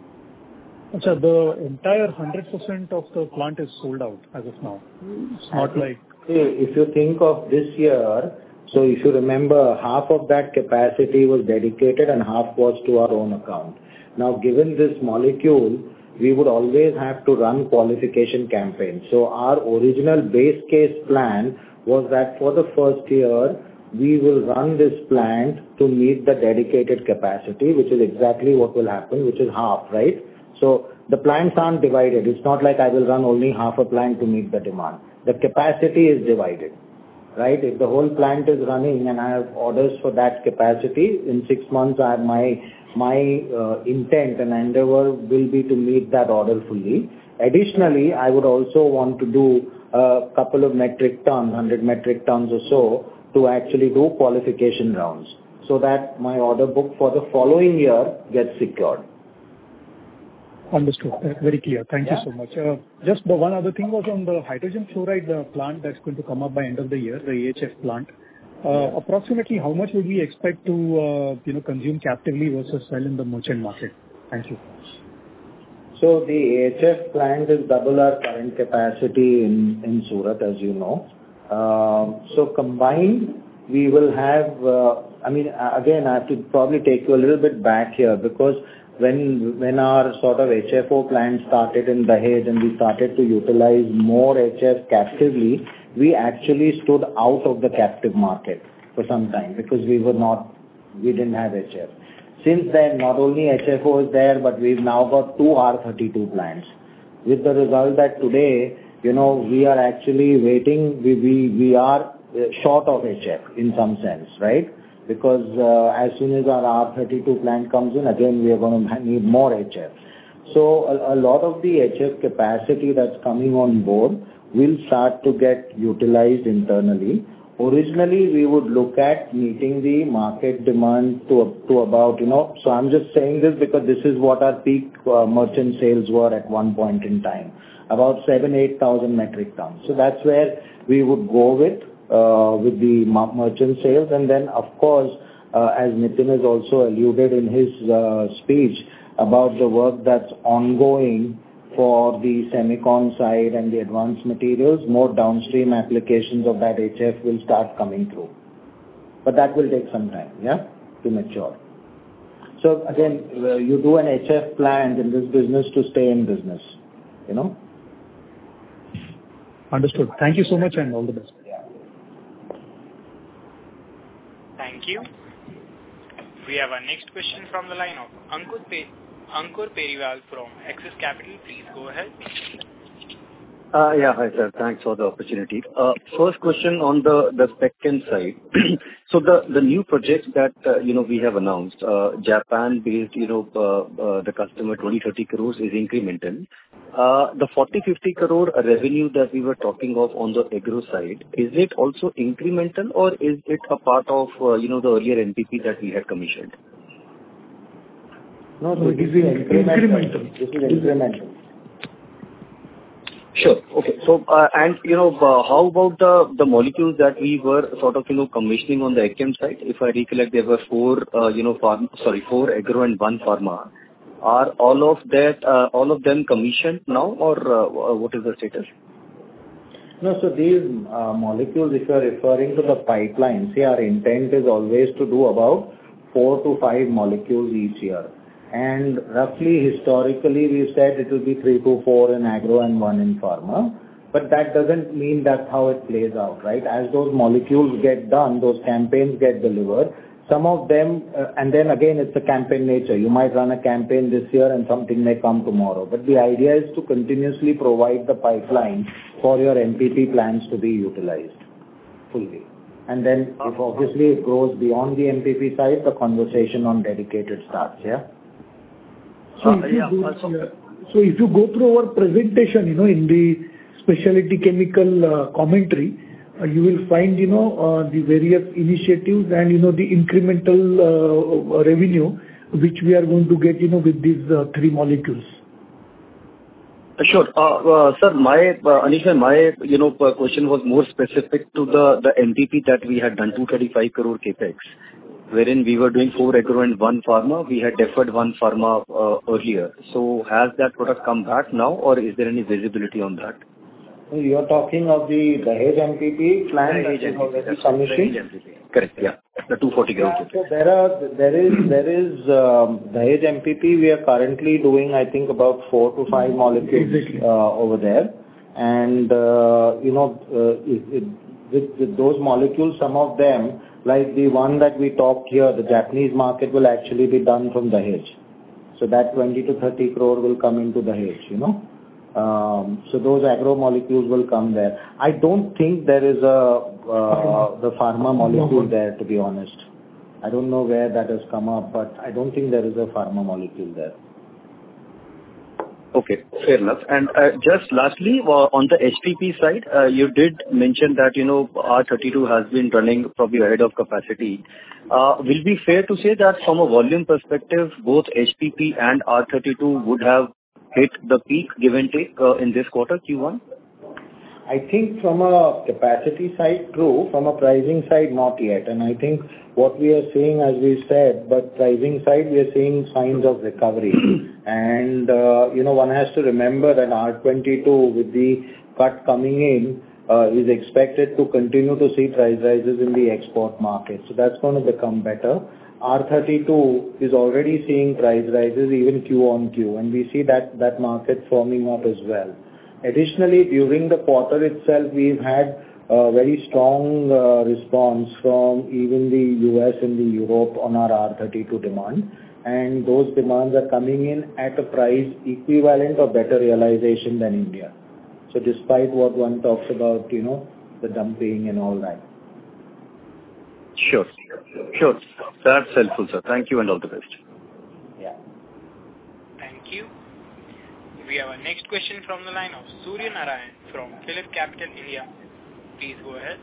So the entire one hundred percent of the plant is sold out as of now. It's not like... If you think of this year, so if you remember, half of that capacity was dedicated and half was to our own account. Now, given this molecule, we would always have to run qualification campaigns. So our original base case plan was that for the first year, we will run this plant to meet the dedicated capacity, which is exactly what will happen, which is half, right? So the plants aren't divided. It's not like I will run only half a plant to meet the demand. The capacity is divided, right? If the whole plant is running and I have orders for that capacity, in six months, I have my my uh, intent and endeavor will be to meet that order fully. Additionally, I would also want to do a couple of metric tons, one hundred metric tons or so, to actually do qualification rounds, so that my order book for the following year gets secured. Understood. Uh, Very clear. Thank Yeah. you so much. Uh, Just the one other thing was on the hydrogen fluoride uh, plant that's going to come up by end of the year, the A H F plant. Uh, Approximately how much would we expect to, uh, you know, consume captively versus sell in the merchant market? Thank you. So the A H F plant is double our current capacity in, in Surat, as you know. Um, so combined, we will have, uh, I mean, uh, again, I have to probably take you a little bit back here, because when when our sort of H F O plant started in Dahej and we started to utilize more H F captively, we actually stood out of the captive market for some time because we were not, we didn't have H F. Since then, not only H F O is there, but we've now got two R thirty-two plants, with the result that today, you know, we are actually waiting, we, we, we are short of H F in some sense, right? Because uh, as soon as our R thirty-two plant comes in, again, we are going to need more H F. So a, a lot of the H F capacity that's coming on board will start to get utilized internally. Originally, we would look at meeting the market demand to, to about, you know, so I'm just saying this because this is what our peak uh, merchant sales were at one point in time, about seven, eight thousand metric tons. So that's where we would go with. Uh, with the merchant sales. And then, of course, uh, as Nitin has also alluded in his uh, speech about the work that's ongoing for the semicon side and the advanced materials, more downstream applications of that H F will start coming through. But that will take some time, yeah, to mature. So again, uh, you do an H F plant in this business to stay in business, you know. Understood. Thank you so much and all the best. Thank you. We have our next question from the line of Ankur, Pe- Ankur Periwal from Axis Capital. Please go ahead. Uh, yeah, hi sir. Thanks for the opportunity. Uh, first question on the, the SpecChem side. So the, the new projects that, uh, you know, we have announced, uh, Japan-based, you know, uh, uh, the customer twenty, thirty crores is incremental. Uh, the forty, fifty crore revenue that we were talking of on the agro side, is it also incremental or is it a part of, uh, you know, the earlier N P P that we had commissioned? No, so this is incremental. This is incremental. Sure. Okay. So, uh, and, you know, uh, how about the, the molecules that we were sort of, you know, commissioning on the AgChem side? If I recollect, there were four, uh, you know, farm, sorry, four agro and one pharma. Are all of that, uh, all of them commissioned now, or uh, what is the status? No, so these uh, molecules, if you are referring to the pipeline, see, our intent is always to do about four to five molecules each year. And roughly, historically, we've said it will be three to four in agro and one in pharma. But that doesn't mean that's how it plays out, right? As those molecules get done, those campaigns get delivered, Some of them, uh, and then again, it's a campaign nature. You might run a campaign this year and something may come tomorrow. But the idea is to continuously provide the pipeline for your M P P plans to be utilized fully. And then if obviously it grows beyond the M P P side, the conversation on dedicated starts, yeah? So if you go, so if you go through our presentation, you know, in the specialty chemical uh, commentary, uh, you will find, you know, uh, the various initiatives and, you know, the incremental uh, revenue which we are going to get, you know, with these uh, three molecules. Sure. Uh, uh, Sir, my, uh, Anish, my, you know, question was more specific to the, the M P P that we had done, two hundred thirty-five crore capex, wherein we were doing four agro and one pharma. We had deferred one pharma uh, earlier. So has that product come back now, or is there any visibility on that? You're talking of the Dahej M P P plan that is already commissioned? Correct, yeah. The two hundred forty crore. Yeah, so there are, there is, there is, um, Dahej M P P, we are currently doing, I think, about four to five molecules uh, over there. And, uh, you know, uh, it, it, with, with those molecules, some of them, like the one that we talked here, the Japanese market will actually be done from Dahej. So that twenty to thirty crore will come into Dahej, you know. Um, so those agro molecules will come there. I don't think there is a uh, the pharma molecule there, to be honest. I don't know where that has come up, but I don't think there is a pharma molecule there. Okay, fair enough. And uh, just lastly, uh, on the H P P side, uh, you did mention that, you know, R thirty-two has been running probably ahead of capacity. Uh, will it be fair to say that from a volume perspective, both H P P and R thirty-two would have hit the peak, give and take, uh, in this quarter, Q one? I think from a capacity side, true. From a pricing side, not yet. And I think what we are seeing, as we said, but pricing side, we are seeing signs of recovery. And, uh, you know, one has to remember that R twenty-two, with the cut coming in, uh, is expected to continue to see price rises in the export market. So that's going to become better. R thirty-two is already seeing price rises even Q on Q, and we see that, that market forming up as well. Additionally, during the quarter itself, we've had a very strong uh, response from even the U S and the Europe on our R thirty-two demand, and those demands are coming in at a price equivalent or better realization than India. So despite what one talks about, you know, the dumping and all that. Sure. Sure. That's helpful, sir. Thank you and all the best. Yeah. Thank you. We have our next question from the line of Surya Narayan from Phillip Capital India. Please go ahead.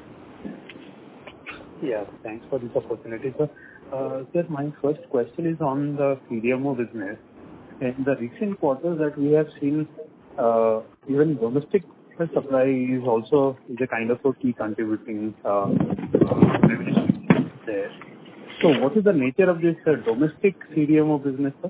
Yeah, thanks for this opportunity, sir. Uh, sir, my first question is on the C D M O business. In the recent quarters that we have seen, uh, even domestic supply is also is a kind of a key contributing uh, revenue there. So what is the nature of this uh, domestic C D M O business, sir?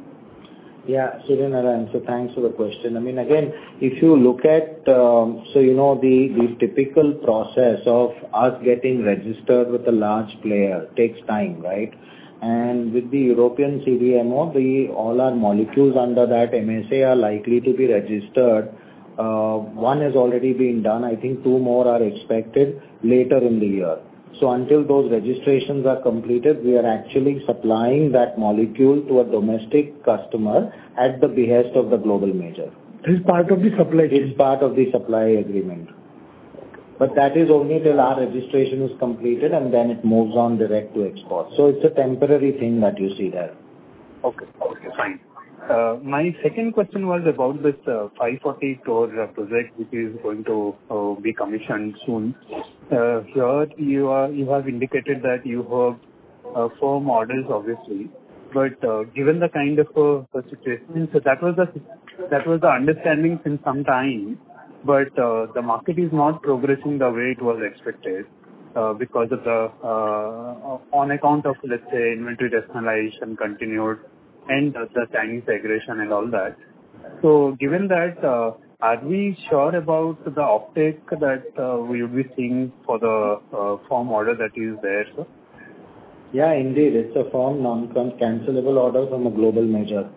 Yeah, Surya Narayan, so thanks for the question. I mean, again, if you look at, um, so you know, the, the typical process of us getting registered with a large player takes time, right? And with the European C D M O, the, all our molecules under that M S A are likely to be registered. Uh, one has already been done. I think two more are expected later in the year. So until those registrations are completed, we are actually supplying that molecule to a domestic customer at the behest of the global major. This is part of the supply chain. It's part of the supply agreement. But that is only till our registration is completed and then it moves on direct to export. So it's a temporary thing that you see there. Okay, okay, fine. Uh, my second question was about this uh, five hundred forty crore uh, project which is going to uh, be commissioned soon. Uh, here you are, you have indicated that you have uh, firm orders, obviously, but uh, given the kind of uh, situation, so that was the that was the understanding since some time, but uh, the market is not progressing the way it was expected uh, because of the uh, on account of, let's say, inventory rationalization continued and uh, the Chinese aggression and all that. So given that, uh, are we sure about the offtake that uh, we will be seeing for the uh, firm order that is there, sir? Yeah, indeed. It's a firm non-cancelable order from a global major.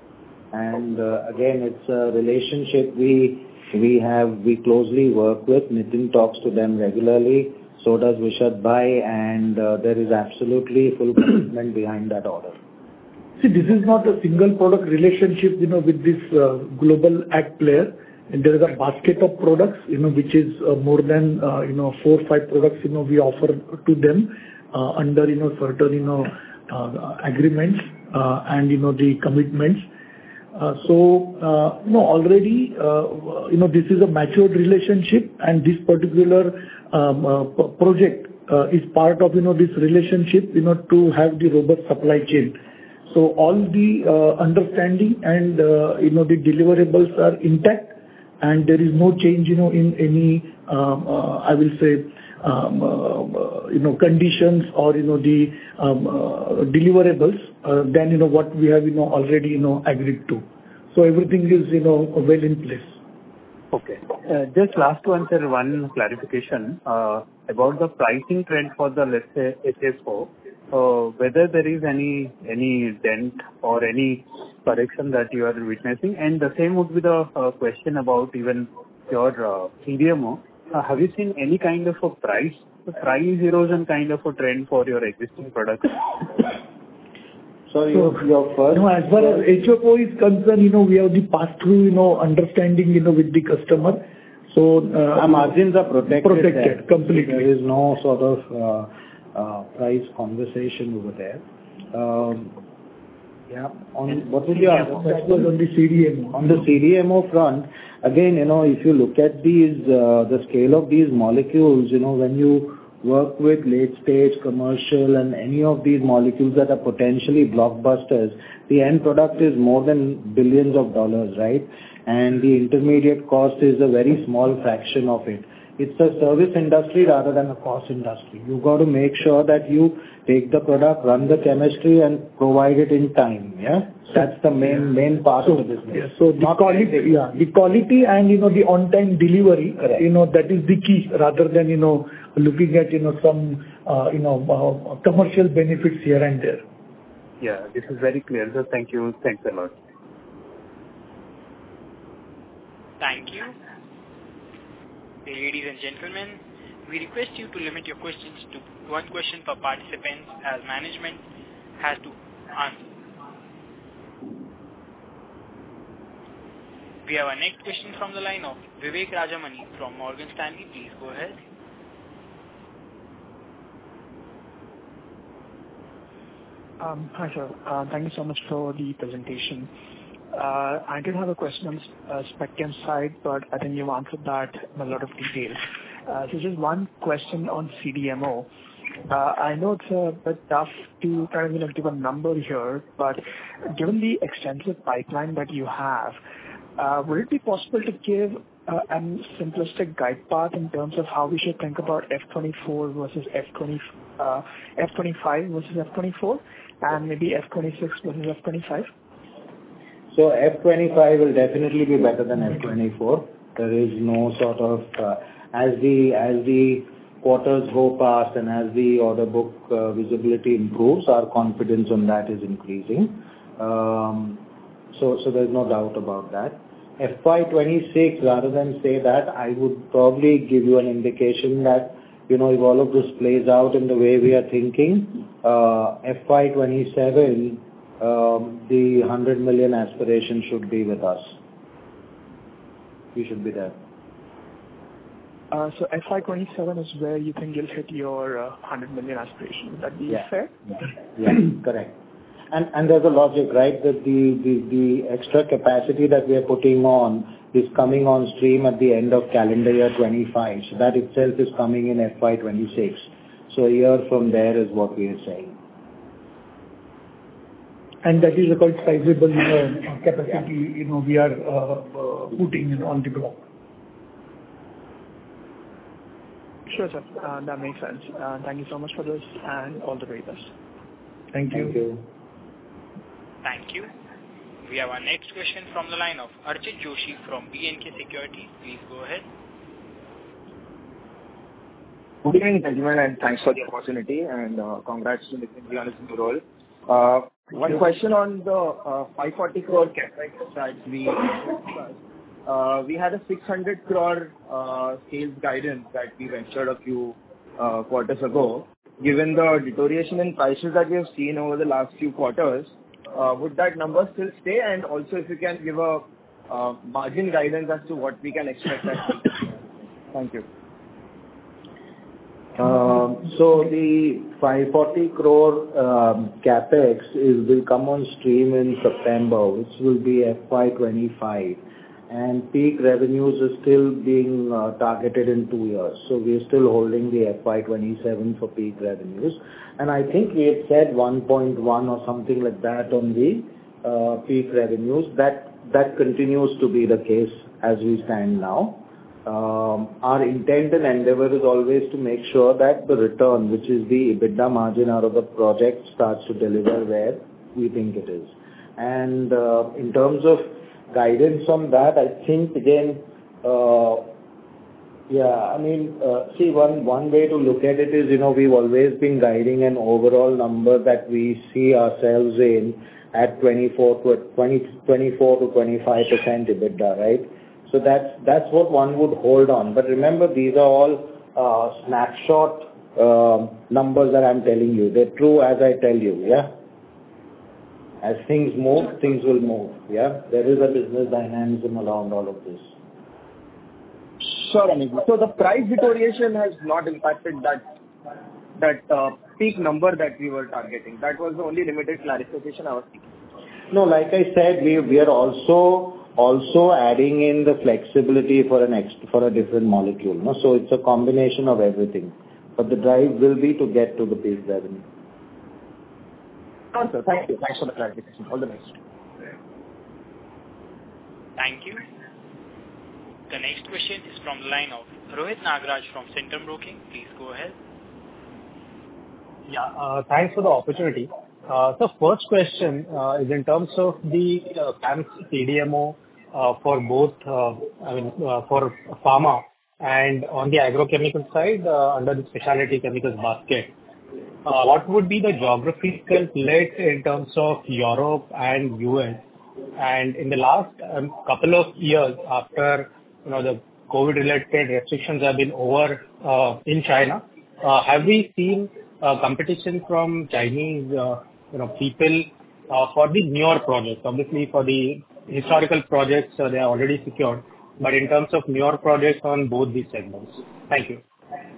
And uh, again, it's a relationship we we have, we closely work with. Nitin talks to them regularly. so does Vishad Bhai, and uh, there is absolutely full commitment behind that order. See, this is not a single product relationship, you know, with this uh, global ag player. And there is a basket of products, you know, which is uh, more than, uh, you know, four or five products, you know, we offer to them uh, under, you know, certain, you know, uh, agreements uh, and, you know, the commitments. Uh, so, uh, you know, already, uh, you know, this is a matured relationship, and this particular um, uh, project uh, is part of, you know, this relationship, you know, to have the robust supply chain. So all the uh, understanding and, uh, you know, the deliverables are intact, and there is no change, you know, in any, um, uh, I will say, um, uh, you know, conditions or, you know, the um, uh, deliverables uh, than, you know, what we have, you know, already, you know, agreed to. So everything is, you know, well in place. Okay. Uh, Just last one, sir, one clarification uh, about the pricing trend for the, let's say, H F O. Uh, whether there is any any dent or any correction that you are witnessing, and the same would be the uh, question about even your uh, C D M O. Uh, have you seen any kind of a price price erosion kind of a trend for your existing products? So your, your first... You know, as far as H F O is concerned, you know, we have the pass-through, you know, understanding, you know, with the customer. So, uh, our margins are protected. Protected, there. completely. There is no sort of uh, uh, price conversation over there. Um, yeah. On what was your other question? That was on the C D M O. On the C D M O front, again, you know, if you look at these, uh, the scale of these molecules, you know, when you work with late-stage commercial and any of these molecules that are potentially blockbusters, the end product is more than billions of dollars, right? And the intermediate cost is a very small fraction of it. It's a service industry rather than a cost industry. You've got to make sure that you take the product, run the chemistry, and provide it in time, yeah? That's the main main part so, of the business. Yeah, so the quality, yeah, the quality and, you know, the on-time delivery, Correct. you know, that is the key rather than, you know, looking at, you know, some, uh, you know, uh, commercial benefits here and there. Yeah, this is very clear. So thank you. Thanks a lot. Thank you. Ladies and gentlemen, we request you to limit your questions to one question per participant, as management has to answer. We have our next question from the line of Vivek Rajamani from Morgan Stanley. Please go ahead. Um, hi, sir. Uh, thank you so much for the presentation. Uh, I did have a question on the uh, Spec Chem side, but I think you've answered that in a lot of detail. Uh, so just one question on C D M O. Uh, I know it's a bit tough to kind of, you know, give a number here, but given the extensive pipeline that you have, uh, would it be possible to give uh, a simplistic guide path in terms of how we should think about F twenty-four versus F twenty, uh, F twenty-five versus F twenty-four, and maybe F twenty-six versus F twenty-five? So F twenty-five will definitely be better than F twenty-four. There is no sort of, uh, as the as the quarters go past and as the order book uh, visibility improves, our confidence on that is increasing. Um, so, so there's no doubt about that. F Y twenty-six, rather than say that, I would probably give you an indication that, you know, if all of this plays out in the way we are thinking, uh, F Y twenty-seven, um, the one hundred million aspiration should be with us. We should be there. Uh, so F Y twenty-seven is where you think you'll hit your uh, one hundred million aspiration. Would that be yeah. fair? Yeah, yeah. Correct. And and there's a logic, right, that the, the, the extra capacity that we are putting on is coming on stream at the end of calendar year twenty-five. So that itself is coming in F Y twenty-six. So a year from there is what we are saying. And that is a quite sizable, you know, capacity, yeah. you know, we are uh, uh, putting in on the block. Sure, sir. Uh, that makes sense. Uh, thank you so much for this, and all the very best. Thank you. Thank you. Thank you. We have our next question from the line of Archit Joshi from B and K Securities. Please go ahead. Good evening, gentlemen, and thanks for the opportunity, and uh, congrats to Nitin on his new role. Uh, one question on the uh, five forty crore capex that we discussed. Uh, we had a six hundred crore uh, sales guidance that we ventured a few uh, quarters ago. Given the deterioration in prices that we have seen over the last few quarters, uh, would that number still stay? And also, if you can give a uh, margin guidance as to what we can expect at peak. Thank you. Uh, so the five forty crore um, capex is will come on stream in September, which will be F Y twenty-five, and peak revenues are still being uh, targeted in two years. So we are still holding the F Y twenty-seven for peak revenues, and I think we had said one point one or something like that on the uh, peak revenues. That that continues to be the case as we stand now. Um, our intent and endeavor is always to make sure that the return, which is the EBITDA margin out of the project, starts to deliver where we think it is. And uh, in terms of guidance on that, I think again, uh, yeah, I mean, uh, see, one one way to look at it is, you know, we've always been guiding an overall number that we see ourselves in at twenty-four to twenty-five percent EBITDA, right? So that's that's what one would hold on. But remember, these are all uh, snapshot uh, numbers that I'm telling you. They're true as I tell you, yeah? As things move, things will move, yeah? There is a business dynamism around all of this. Sure, Anish. So the price deterioration has not impacted that that uh, peak number that we were targeting. That was the only limited clarification I was seeking. No, like I said, we we are also also adding in the flexibility for an ex, for a different molecule. No? So it's a combination of everything. But the drive will be to get to the peak revenue. Sure, sir. Thank you. Thanks for the clarification. All the best. Thank you. The next question is from the line of Rohit Nagraj from Centrum Broking. Please go ahead. Yeah, uh, thanks for the opportunity. Uh, so first question uh, is in terms of the uh, C A M S C D M O uh, for both, uh, I mean, uh, for pharma and on the agrochemical side uh, under the specialty chemicals basket. Uh, what would be the geographical split in terms of Europe and U S? And in the last um, couple of years after, you know, the COVID-related restrictions have been over uh, in China, uh, have we seen uh, competition from Chinese uh, you know, people uh, for the newer projects? Obviously, for the historical projects, uh, they are already secured. But in terms of newer projects on both these segments. Thank you.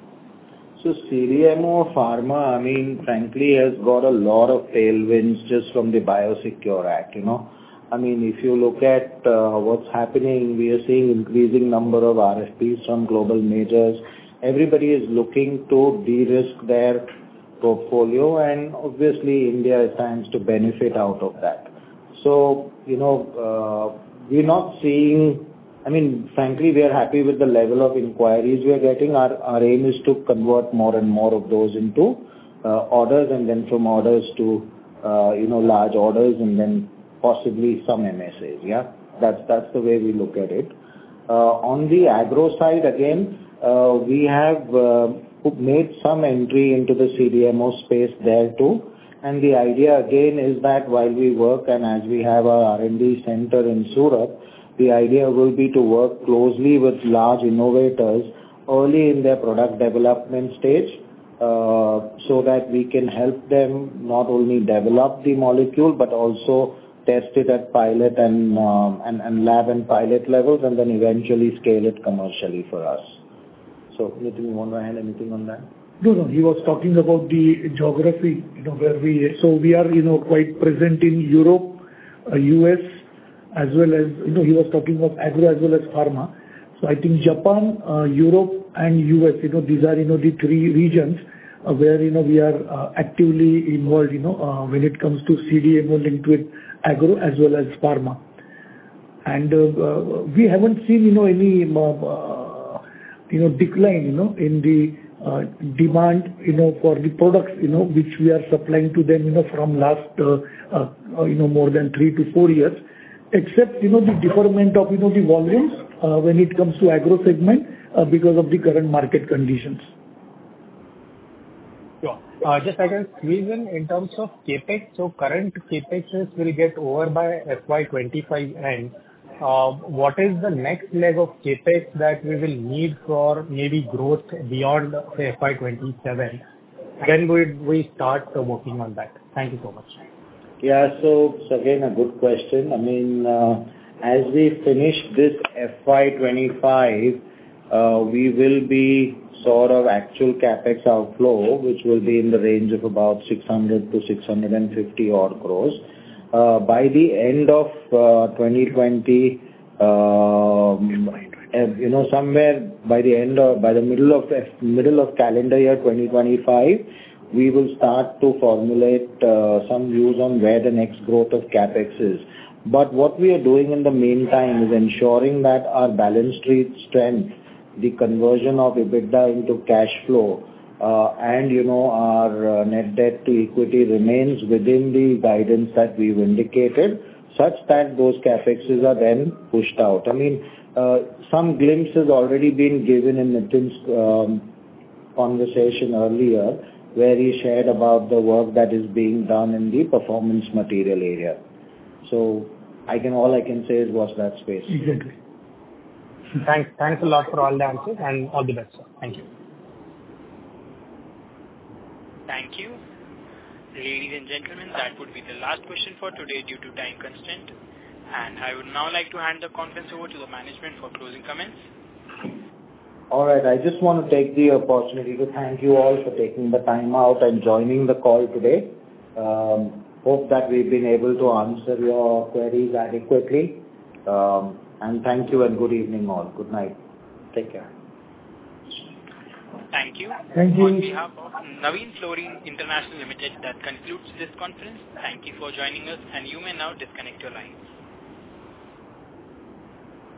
So C D M O Pharma, I mean, frankly, has got a lot of tailwinds just from the Biosecure Act, you know. I mean, if you look at uh, what's happening, we are seeing increasing number of R F Ps from global majors. Everybody is looking to de-risk their portfolio, and obviously India stands to benefit out of that. So, you know, uh, we're not seeing, I mean, frankly, we are happy with the level of inquiries we are getting. Our, our aim is to convert more and more of those into uh, orders, and then from orders to, uh, you know, large orders, and then possibly some M S As, yeah? That's, that's the way we look at it. Uh, on the agro side, again, uh, we have uh, made some entry into the C D M O space there too. And the idea again is that while we work and as we have our R and D center in Surat, the idea will be to work closely with large innovators early in their product development stage uh, so that we can help them not only develop the molecule but also test it at pilot and, um, and, and lab and pilot levels, and then eventually scale it commercially for us. So, Nitin, you want to add anything on that? No, no, he was talking about the geography, you know, where we, so we are, you know, quite present in Europe, uh, U S, as well as, you know, he was talking of agro as well as pharma. So I think Japan, uh, Europe and U S, you know, these are, you know, the three regions uh, where, you know, we are uh, actively involved, you know, uh, when it comes to C D M O linked with agro as well as pharma. And uh, uh, we haven't seen, you know, any, uh, you know, decline, you know, in the uh, demand, you know, for the products, you know, which we are supplying to them, you know, from last, uh, uh, you know, more than three to four years, except, you know, the deferment of, you know, the volumes uh, when it comes to agro segment uh, because of the current market conditions. Sure. Uh, just I can squeeze in in terms of capex. So current capexes will get over by F Y twenty-five end. uh, what is the next leg of CapEx that we will need for maybe growth beyond, say, F Y twenty-seven? When would we start uh, working on that? Thank you so much. Yeah. So it's again a good question. I mean, uh, as we finish this F Y twenty-five, uh, we will be sort of actual CapEx outflow, which will be in the range of about six hundred to six hundred fifty odd crores. Uh, by the end of uh, twenty twenty, um, you know, somewhere by the end of, by the middle of middle of calendar year twenty twenty-five, we will start to formulate uh, some views on where the next growth of CapEx is. But what we are doing in the meantime is ensuring that our balance sheet strength, the conversion of EBITDA into cash flow, uh, and, you know, our uh, net debt to equity remains within the guidance that we've indicated, such that those CapExes are then pushed out. I mean, uh, some glimpse has already been given in Nitin's um, conversation earlier, where he shared about the work that is being done in the performance material area. So I can, all I can say is watch that space. Exactly. Thanks. Thanks a lot for all the answers and all the best, sir. Thank you. Thank you. Ladies and gentlemen, that would be the last question for today due to time constraint. And I would now like to hand the conference over to the management for closing comments. All right. I just want to take the opportunity to thank you all for taking the time out and joining the call today. Um, hope that we've been able to answer your queries adequately. Um, and thank you and good evening all. Good night. Take care. Thank you. Thank you. On behalf of Navin Fluorine International Limited, that concludes this conference. Thank you for joining us, and you may now disconnect your lines.